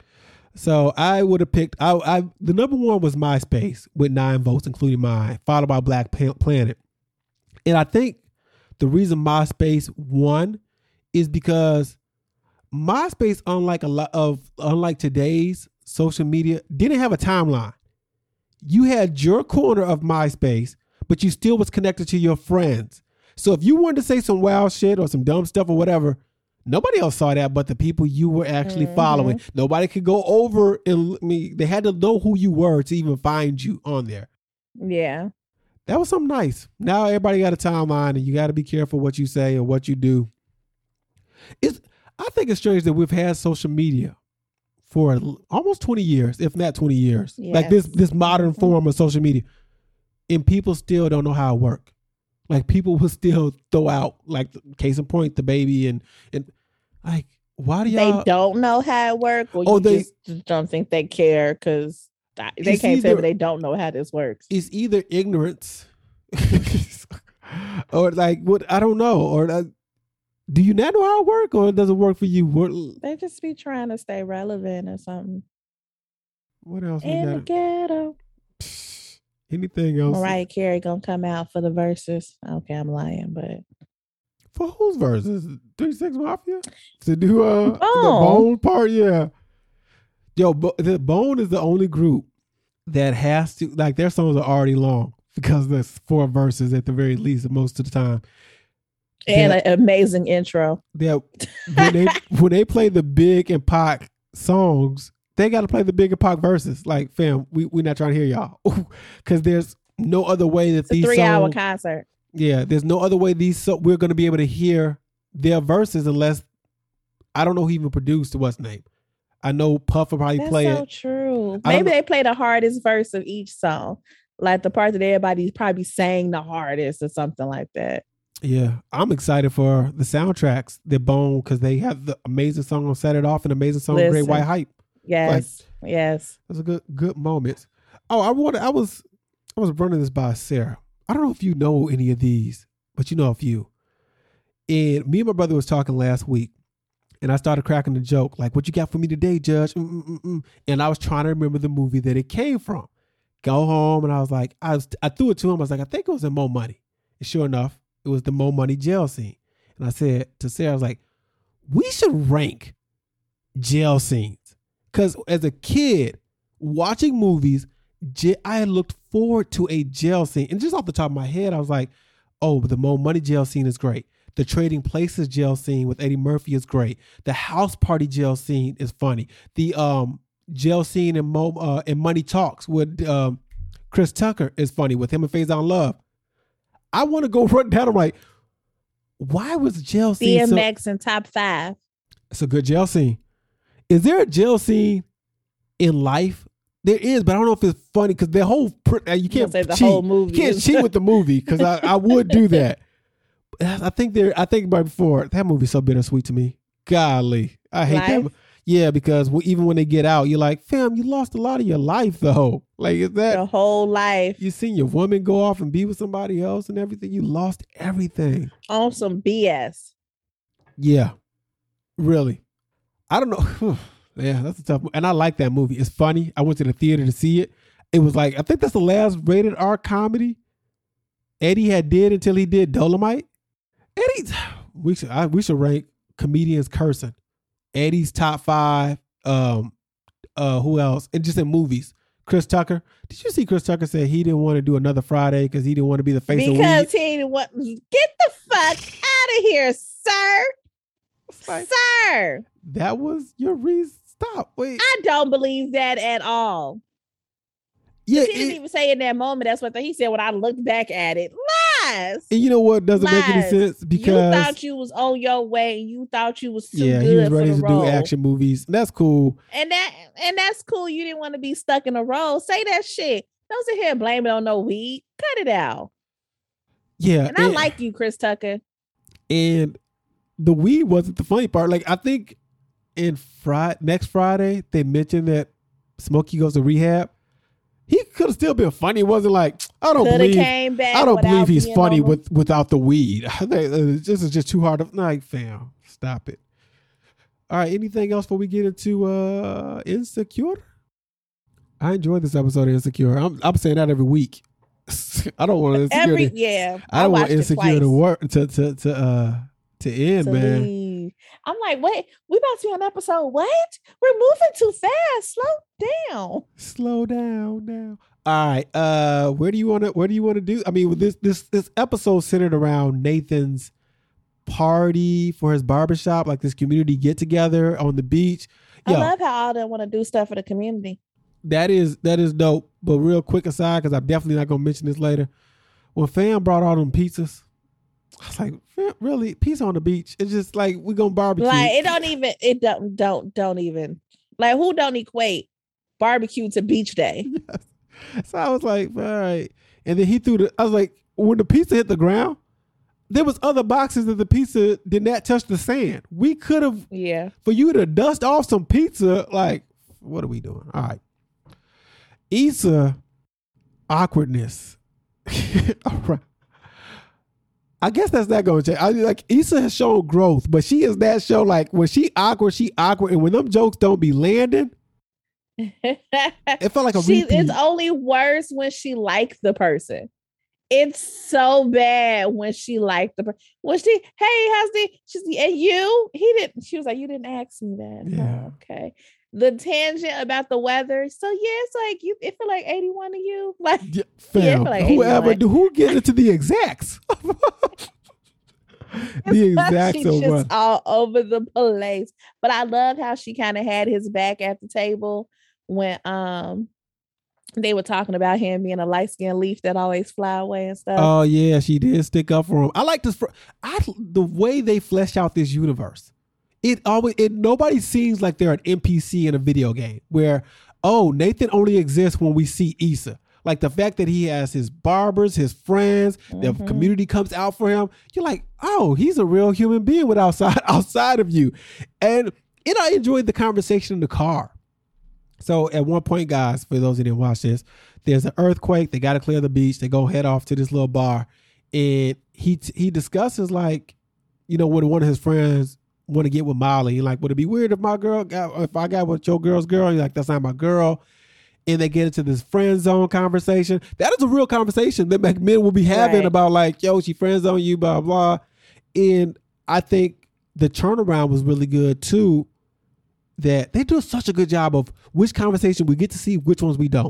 So I would have picked, I, I the number one was MySpace with nine votes, including mine, followed by Black Planet. And I think the reason MySpace won is because MySpace, unlike a lot of, unlike today's social media, didn't have a timeline. You had your corner of MySpace, but you still was connected to your friends. So if you wanted to say some wild shit or some dumb stuff or whatever, nobody else saw that but the people you were actually mm-hmm. following. Nobody could go over and I mean, they had to know who you were to even find you on there. Yeah. That was something nice. Now everybody got a timeline, and you got to be careful what you say or what you do. It's, I think it's strange that we've had social media for almost twenty years, if not twenty years. Yes. Like this this modern mm-hmm. form of social media. And people still don't know how it works. Like people will still throw out, like case in point, the baby and and like, why do y'all? They don't know how it works, or oh, you they, just don't think they care because they can't either, tell me they don't know how this works. It's either ignorance, or like what I don't know, or uh, do you not know how it works, or does it work for you? What, they just be trying to stay relevant or something. What else? In we the ghetto. Anything else? Mariah Carey gonna come out for the verses. Okay, I'm lying, but for whose verses? three six Mafia to do uh oh. the Bone part, yeah. Yo, but the Bone is the only group that has to, like, their songs are already long because there's four verses at the very least most of the time. And an amazing intro. Yeah, when they when they play the Big and Pac songs, they got to play the Big and Pac verses. Like, fam, we we're not trying to hear y'all because there's no other way that it's these a three songs, hour concert. Yeah, there's no other way these so we're going to be able to hear their verses unless I don't know who even produced what's name. I know Puff will probably That's play so it. That's so true. Maybe they play the hardest verse of each song, like the part that everybody's probably saying the hardest or something like that. Yeah, I'm excited for the soundtracks. They're Bone because they have the amazing song on Set It Off and amazing song Listen, Great White Hype. Yes, like, yes, it was a good good moment. Oh, I wanted. I was I was running this by Sarah. I don't know if you know any of these, but you know a few. And me and my brother was talking last week, and I started cracking the joke like, "What you got for me today, Judge?" Mm-mm-mm-mm. And I was trying to remember the movie that it came from. Go home, and I was like, I was I threw it to him. I was like, I think it was in Mo Money. And sure enough, it was the Mo Money jail scene. And I said to Sarah, I was like, we should rank jail scenes. Because as a kid, watching movies, j- I had looked forward to a jail scene, and just off the top of my head, I was like, "Oh, the Mo Money jail scene is great. The Trading Places jail scene with Eddie Murphy is great. The house party jail scene is funny. The um jail scene in Mo uh, in Money Talks with um Chris Tucker is funny with him and Faizon Love." I want to go run down. I'm like, why was jail scene? D M X so- in top five. It's a good jail scene. Is there a jail scene in life? There is, but I don't know if it's funny because the whole you can't say the cheat. whole movie. You can't cheat with the movie because I, I would do that. I think there. I think right before that movie's so bittersweet to me. Golly, I hate Life? that. Yeah, because even when they get out, you're like, fam, you lost a lot of your life though. Like, is that your whole life? You seen your woman go off and be with somebody else and everything. You lost everything on some B S. Yeah, really. I don't know. Yeah, that's a tough one. And I like that movie. It's funny. I went to the theater to see it. It was like, I think that's the last rated R comedy Eddie had did until he did Dolomite. Eddie, we should I, we should rank comedians cursing. Eddie's top five. Um, uh, who else? And just in movies, Chris Tucker. Did you see Chris Tucker said he didn't want to do another Friday because he didn't want to be the face because of weed? Because he didn't want. Get the fuck out of here, sir. Like, sir, that was your reason. Stop. Wait. I don't believe that at all. Yeah, he didn't it, even say in that moment. That's what the, he said when I looked back at it. Lies. And you know what doesn't Lies. make any sense? Because you thought you was on your way. You thought you was too yeah, good he was ready for the to role. do action movies. That's cool. And that and that's cool. You didn't want to be stuck in a role. Say that shit. Don't sit here and blame it on no weed. Cut it out. Yeah, and I and, like you, Chris Tucker. And the weed wasn't the funny part. Like I think in Friday, next Friday, they mentioned that Smokey goes to rehab. He could have still been funny. It wasn't like I don't Coulda believe. Came back I don't believe he's funny over. with without the weed. I think this is just too hard. To, like, fam, stop it. All right. Anything else before we get into uh, Insecure? I enjoyed this episode of Insecure. I'm I'm saying that every week. I don't want Insecure. Every to, yeah. I don't I want Insecure to work to to to uh to end, to man. Leave. I'm like, wait, we about to be on episode what? We're moving too fast. Slow down. Slow down now. All right. Uh, where do you want to? Where do you want to do? I mean, this this this episode centered around Nathan's party for his barbershop, like this community get together on the beach. I Yo, love how all them want to do stuff for the community. That is that is dope. But real quick aside, because I'm definitely not gonna mention this later. When fam brought all them pizzas, I was like, really? Pizza on the beach? It's just like we gonna barbecue. Like it don't even it don't don't don't even like who don't equate barbecue to beach day. Yes. So I was like, all right. And then he threw the I was like, when the pizza hit the ground, there was other boxes that the pizza did not touch the sand. We could have yeah. For you to dust off some pizza, like, what are we doing? All right. Issa awkwardness. All right. I guess that's not going to change. I mean, like Issa has shown growth, but she is that show like when she awkward, she awkward, and when them jokes don't be landing, it felt like a she, repeat. It's only worse when she likes the person. It's so bad when she liked the person. When she, hey, how's the? She's and you. He didn't. She was like, you didn't ask me that. Yeah. Oh, okay. The tangent about the weather. So yeah, it's like you. It feel like eighty-one to you. Like yeah, fam, yeah, like whoever do who get into the exacts. The exacts she's of just what? all over the place. But I loved how she kind of had his back at the table when um they were talking about him being a light-skinned leaf that always fly away and stuff. Oh yeah, she did stick up for him. I like this. For, I the way they flesh out this universe. It always it nobody seems like they're an N P C in a video game where oh Nathan only exists when we see Issa. Like the fact that he has his barbers, his friends, mm-hmm. the community comes out for him. You're like, oh, he's a real human being with outside outside of you. And and I enjoyed the conversation in the car. So at one point, guys, for those who didn't watch this, there's an earthquake. They got to clear the beach. They go head off to this little bar, and he he discusses like, you know, when one of his friends want to get with Molly. He's like, would it be weird if my girl got, if I got with your girl's girl? He's like, that's not my girl. And they get into this friend zone conversation. That is a real conversation that men will be having right. about like, yo, she friend zone you, blah, blah. And I think the turnaround was really good too, that they do such a good job of which conversation we get to see, which ones we don't.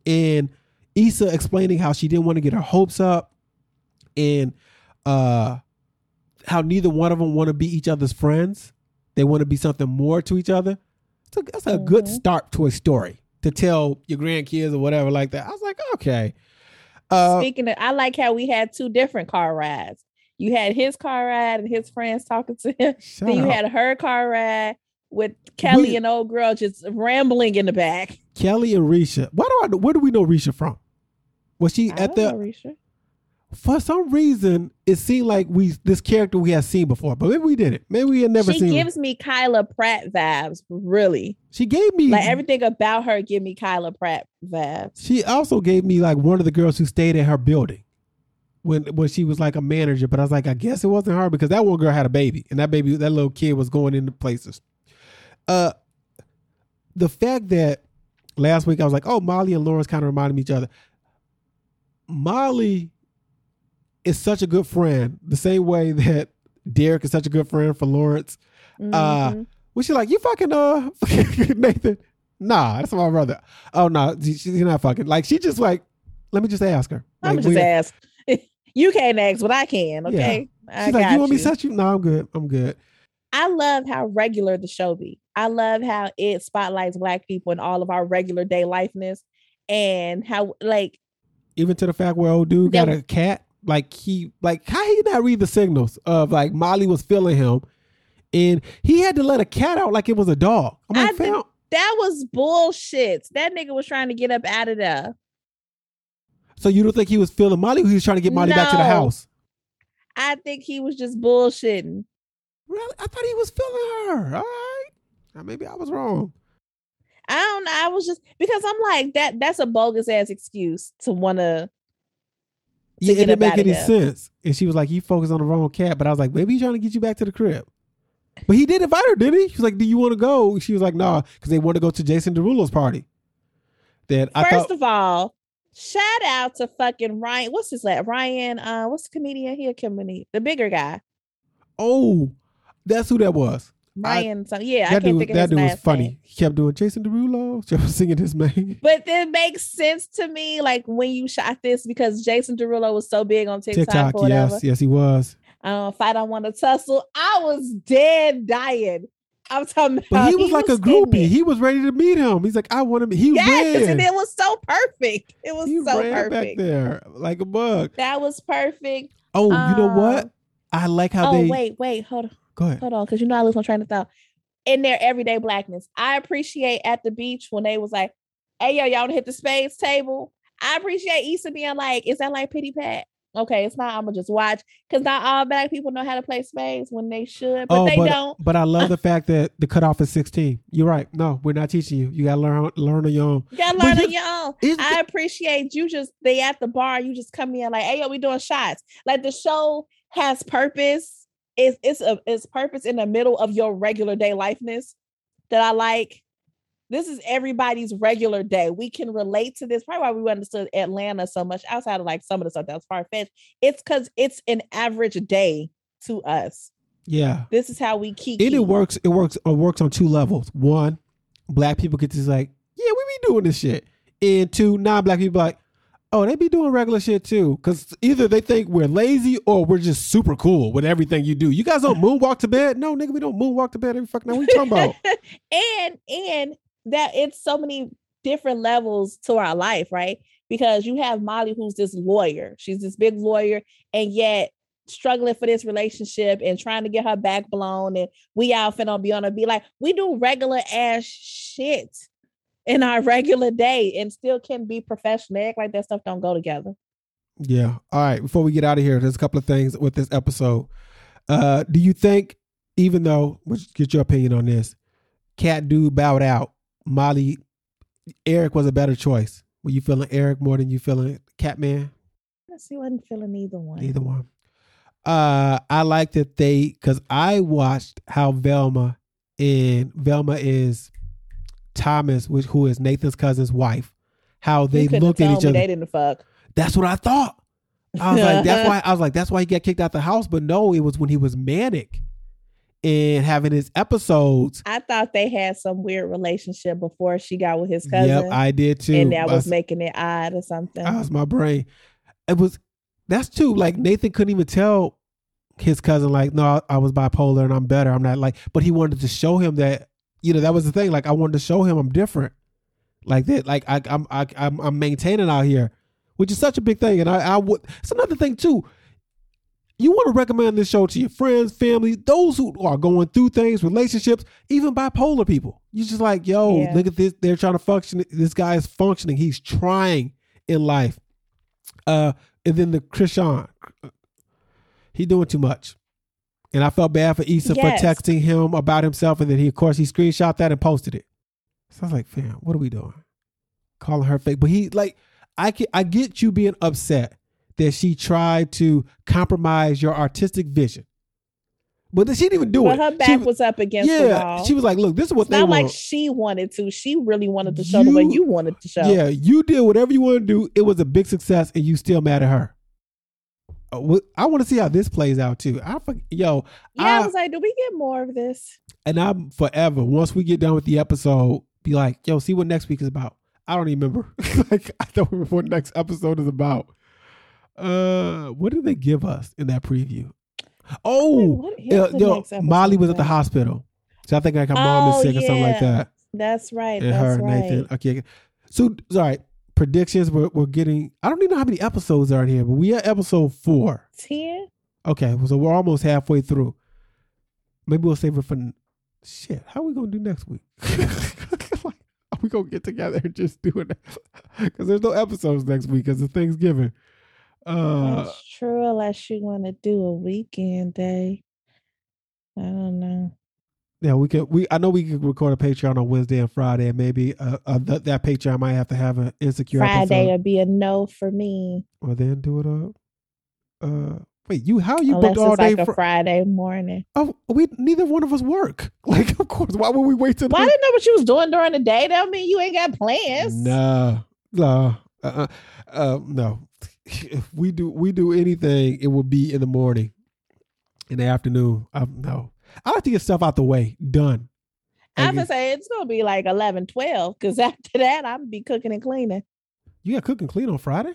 And Issa explaining how she didn't want to get her hopes up, and uh, how neither one of them want to be each other's friends. They want to be something more to each other. So that's a mm-hmm. good start to a story to tell your grandkids or whatever like that. I was like, okay. Uh, Speaking of, I like how we had two different car rides. You had his car ride and his friends talking to him. Then you up. had her car ride with Kelly we, and old girl just rambling in the back. Kelly and Risha. Why do I? Where do we know Risha from? Was she I at don't the? know Risha. For some reason, it seemed like we this character we had seen before, but maybe we didn't. Maybe we had never she seen. She gives her. me Kyla Pratt vibes. Really, she gave me like everything about her. Give me Kyla Pratt vibes. She also gave me like one of the girls who stayed at her building when when she was like a manager. But I was like, I guess it wasn't her because that one girl had a baby, and that baby, that little kid was going into places. Uh, the fact that last week I was like, oh, Molly and Lawrence kind of reminded me of each other. Molly is such a good friend, the same way that Derek is such a good friend for Lawrence. Mm-hmm. Uh, was she like, you fucking uh Nathan? Nah, that's my brother. Oh no, she, she's not fucking. Like she just like, let me just ask her. I'm like, just ask. You can't ask, but I can. Okay. Yeah. She's I like, you want you. me to touch you? No, I'm good. I'm good. I love how regular the show be. I love how it spotlights Black people in all of our regular day lifeness, and how like even to the fact where old dude got a cat. Like he, like how he not read the signals of like Molly was feeling him, and he had to let a cat out like it was a dog. I'm like, I th- that was bullshit. That nigga was trying to get up out of there. So you don't think he was feeling Molly? Or he was trying to get Molly no, back to the house. I think he was just bullshitting. Really, I thought he was feeling her. All right, now, maybe I was wrong. I don't know. I was just because I'm like that. That's a bogus ass excuse to want to. Yeah, it didn't make any sense. And she was like, you focus on the wrong cat. But I was like, maybe he's trying to get you back to the crib. But he did invite her, didn't he? He was like, do you want to go? She was like, no, nah, because they want to go to Jason Derulo's party. That I First thought- of all, shout out to fucking Ryan. What's his name? Ryan, uh, what's the comedian? He a comedian. The bigger guy. Oh, that's who that was. Ryan, I, so yeah, I can't dude, think of his That dude was funny. Name. He kept doing Jason Derulo, kept singing his name. But it makes sense to me, like when you shot this, because Jason Derulo was so big on TikTok. TikTok, or whatever. yes, yes, he was. Uh, Fight I Want to Tussle. I was dead dying. I'm talking about. But he was he like was a groupie. He was ready to meet him. He's like, I want to. He yes, ran. and it was so perfect. It was he so ran perfect back there like a bug. That was perfect. Oh, um, you know what? I like how oh, they. Oh wait, wait, hold on. Go ahead. Hold on, because you know I lose my train of thought. In their everyday Blackness, I appreciate at the beach when they was like, "Hey yo, y'all want to hit the spades table?" I appreciate Issa being like, "Is that like pity pat?" Okay, it's not. I'm gonna just watch because not all Black people know how to play spades when they should, but oh, they but, don't. But I love the fact that the cutoff is sixteen. You're right. No, we're not teaching you. You gotta learn learn on your own. You gotta learn on your own. I appreciate you just they at the bar. You just come in like, "Hey yo, we doing shots." Like the show has purpose. It's it's a it's purpose in the middle of your regular day lifeness that I like. This is everybody's regular day. We can relate to this. Probably why we understood Atlanta so much outside of like some of the stuff that was far-fetched. It's because it's an average day to us. Yeah. This is how we keep it, it works. It works. It works on two levels. One, Black people get to just like, yeah, we be doing this shit. And two, non-Black people like, oh, they be doing regular shit too. Because either they think we're lazy or we're just super cool with everything you do. You guys don't moonwalk to bed? No, nigga, we don't moonwalk to bed every fucking night. What you talking about? and and that it's so many different levels to our life, right? Because you have Molly, who's this lawyer. She's this big lawyer, and yet struggling for this relationship and trying to get her back blown. And we out finna be on a be like, we do regular ass shit in our regular day and still can be professional. Act like that stuff don't go together. Yeah. All right. Before we get out of here, there's a couple of things with this episode. Uh, do you think, even though, let's get your opinion on this, Cat Dude bowed out, Molly, Eric was a better choice? Were you feeling Eric more than you feeling Catman? He wasn't feeling either one. Either one. Uh, I like that they, because I watched how Velma, and Velma is Thomas, which who is Nathan's cousin's wife, how they looked at each other. They didn't fuck. That's what I thought. I was like, that's why I was like, that's why he got kicked out the house. But no, it was when he was manic, and having his episodes. I thought they had some weird relationship before she got with his cousin. Yep, I did too. And that was I, making it odd or something. That was my brain. It was, that's too, like Nathan couldn't even tell his cousin, like, no, I, I was bipolar and I'm better. I'm not like, but he wanted to show him that, you know, that was the thing. Like I wanted to show him I'm different. Like that, like I, I'm, I, I'm, I'm maintaining out here, which is such a big thing. And I, I would, it's another thing too. You want to recommend this show to your friends, family, those who are going through things, relationships, even bipolar people. You're just like, yo, yeah. Look at this. They're trying to function. This guy is functioning. He's trying in life. Uh, and then the Krishan, he doing too much. And I felt bad for Issa yes. for texting him about himself. And then he, of course, he screenshot that and posted it. So I was like, fam, what are we doing? Calling her fake. But he like, I can, I get you being upset that she tried to compromise your artistic vision. But she didn't even do but it. Her back she, was up against yeah, the wall. She was like, look, this is what it's they not want. Like she wanted to. She really wanted to show you, the way you wanted to show. Yeah, you did whatever you want to do. It was a big success and you still mad at her. I want to see how this plays out too. I yo, yeah, I, I was like, do we get more of this? And I'm forever. Once we get done with the episode, be like, yo, see what next week is about. I don't even remember. Like I don't remember what next episode is about. Uh, what did they give us in that preview? Oh, uh, yo, Molly was at the hospital, so I think like her mom oh, is sick yeah. or something like that. That's right. And that's her, right. Nathan. Okay, so sorry. Predictions. We're, we're getting. I don't even know how many episodes are in here, but we are episode four. Ten. Okay, so we're almost halfway through. Maybe we'll save it for shit. How are we gonna do next week? Are we gonna get together and just do it? Because there's no episodes next week because it's Thanksgiving. Uh, That's true. Unless you want to do a weekend day. I don't know. Yeah, we could. We I know we could record a Patreon on Wednesday and Friday, and maybe uh, uh that, that Patreon might have to have an insecure Friday episode. would be a no for me. Well, then do it up. Uh, wait, you how you Unless booked all it's day? Like fr- a Friday morning. Oh, we neither one of us work. Like, of course, why would we wait till? Well, I didn't know what you was doing during the day. That mean you ain't got plans. No, no, uh, uh, uh, no. If we do we do anything, it will be in the morning, in the afternoon. Um, no. I like to get stuff out the way, done. I would say it's going to be like eleven, twelve, because after that, I'm going to be cooking and cleaning. You got cook and clean on Friday?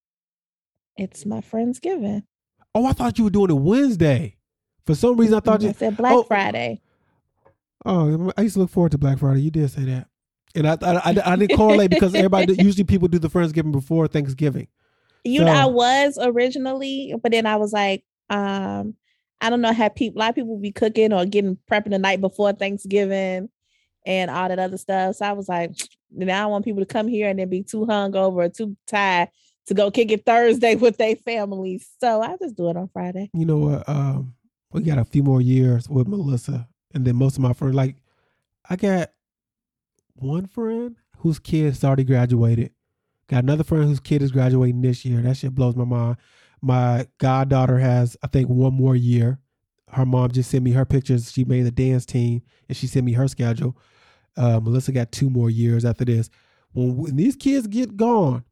It's my Friendsgiving. Oh, I thought you were doing it Wednesday. For some reason, I thought you... I said Black oh, Friday. Oh, I used to look forward to Black Friday. You did say that. And I I, I, I didn't correlate because everybody, usually people do the Friendsgiving before Thanksgiving. You so, know, I was originally, but then I was like, um... I don't know how people, a lot of people be cooking or getting prepping the night before Thanksgiving and all that other stuff. So I was like, now I don't want people to come here and then be too hungover or too tired to go kick it Thursday with their families. So I just do it on Friday. You know what? Um, we got a few more years with Melissa, and then most of my friends, like I got one friend whose kid's already graduated. Got another friend whose kid is graduating this year. That shit blows my mind. My goddaughter has, I think, one more year. Her mom just sent me her pictures. She made the dance team, and she sent me her schedule. Uh, Melissa got two more years after this. When, when these kids get gone,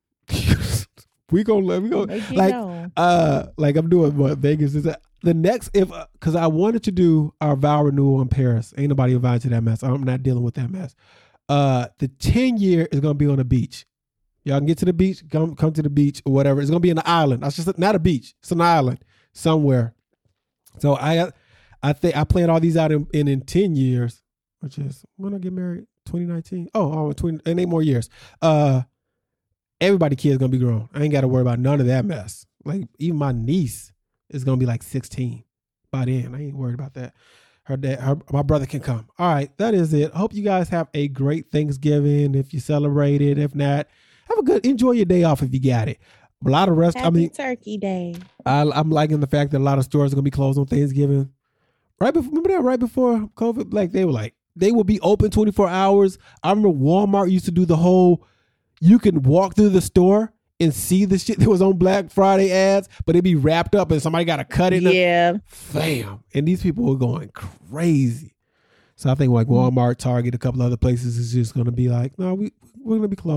we gonna let me go. Like, uh, like I'm doing what Vegas is. The next, if because I wanted to do our vow renewal in Paris. Ain't nobody invited to that mess. I'm not dealing with that mess. Uh, the ten year is gonna be on the beach. Y'all can get to the beach, come come to the beach or whatever. It's gonna be an island. That's just not a beach. It's an island somewhere. So I, I think I planned all these out in, in in ten years, which is when I get married, twenty nineteen. Oh, oh, twenty in eight more years. Uh, everybody kid's gonna be grown. I ain't got to worry about none of that mess. Like even my niece is gonna be like sixteen by then. I ain't worried about that. Her dad, her, my brother can come. All right, that is it. Hope you guys have a great Thanksgiving if you celebrate it. If not, have a good, enjoy your day off if you got it. A lot of rest. Happy I mean, Turkey Day. I, I'm liking the fact that a lot of stores are gonna be closed on Thanksgiving. Right before, remember that? Right before COVID, like they were like they would be open twenty-four hours. I remember Walmart used to do the whole. You can walk through the store and see the shit that was on Black Friday ads, but it'd be wrapped up and somebody got to cut it. Yeah. Bam. And these people were going crazy. So I think like Walmart, Target, a couple other places is just going to be like, no, we, we're going to be closed.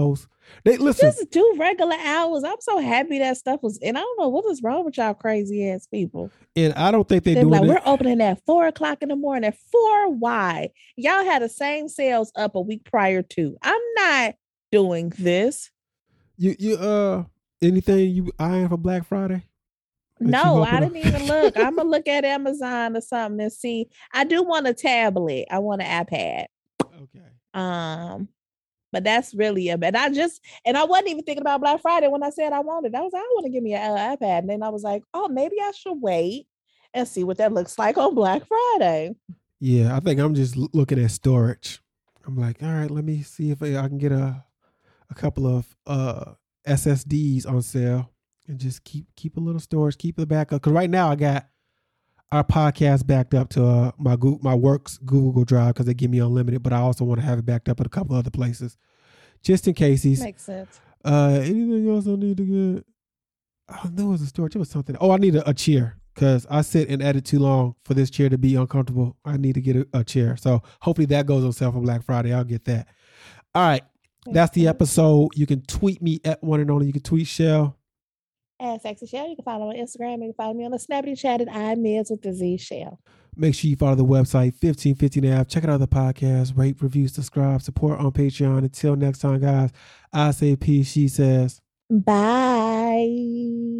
They listen. Just do regular hours. I'm so happy that stuff was, and I don't know what is wrong with y'all crazy ass people. And I don't think they They're do like, it. we're opening at four o'clock in the morning. At four, why? Y'all had the same sales up a week prior to. I'm not doing this. You you uh anything you eyeing for Black Friday? No, I didn't even look. I'm gonna look at Amazon or something and see. I do want a tablet. I want an iPad. Okay. Um, but that's really a. And I just and I wasn't even thinking about Black Friday when I said I wanted. I was like, I want to give me an iPad, and then I was like, oh, maybe I should wait and see what that looks like on Black Friday. Yeah, I think I'm just looking at storage. I'm like, all right, let me see if I can get a a couple of uh S S Ds on sale. And just keep keep a little storage, keep the backup. Because right now I got our podcast backed up to uh, my Google, my work's Google Drive because they give me unlimited. But I also want to have it backed up at a couple other places, just in case. He's makes sense. Uh, anything else I need to get? Oh, there was a storage. It was something. Oh, I need a, a chair because I sit and edit too long for this chair to be uncomfortable. I need to get a, a chair. So hopefully that goes on sale for Black Friday. I'll get that. All right, that's the episode. You can tweet me at one and only. You can tweet Shell at Sexy Shell. You can follow me on Instagram. You can follow me on the Snappity Chat at iMiz with the Z Shell. Make sure you follow the website fifteen fifty Nav. Check out the podcast. Rate, review, subscribe, support on Patreon. Until next time, guys, I say peace. She says bye.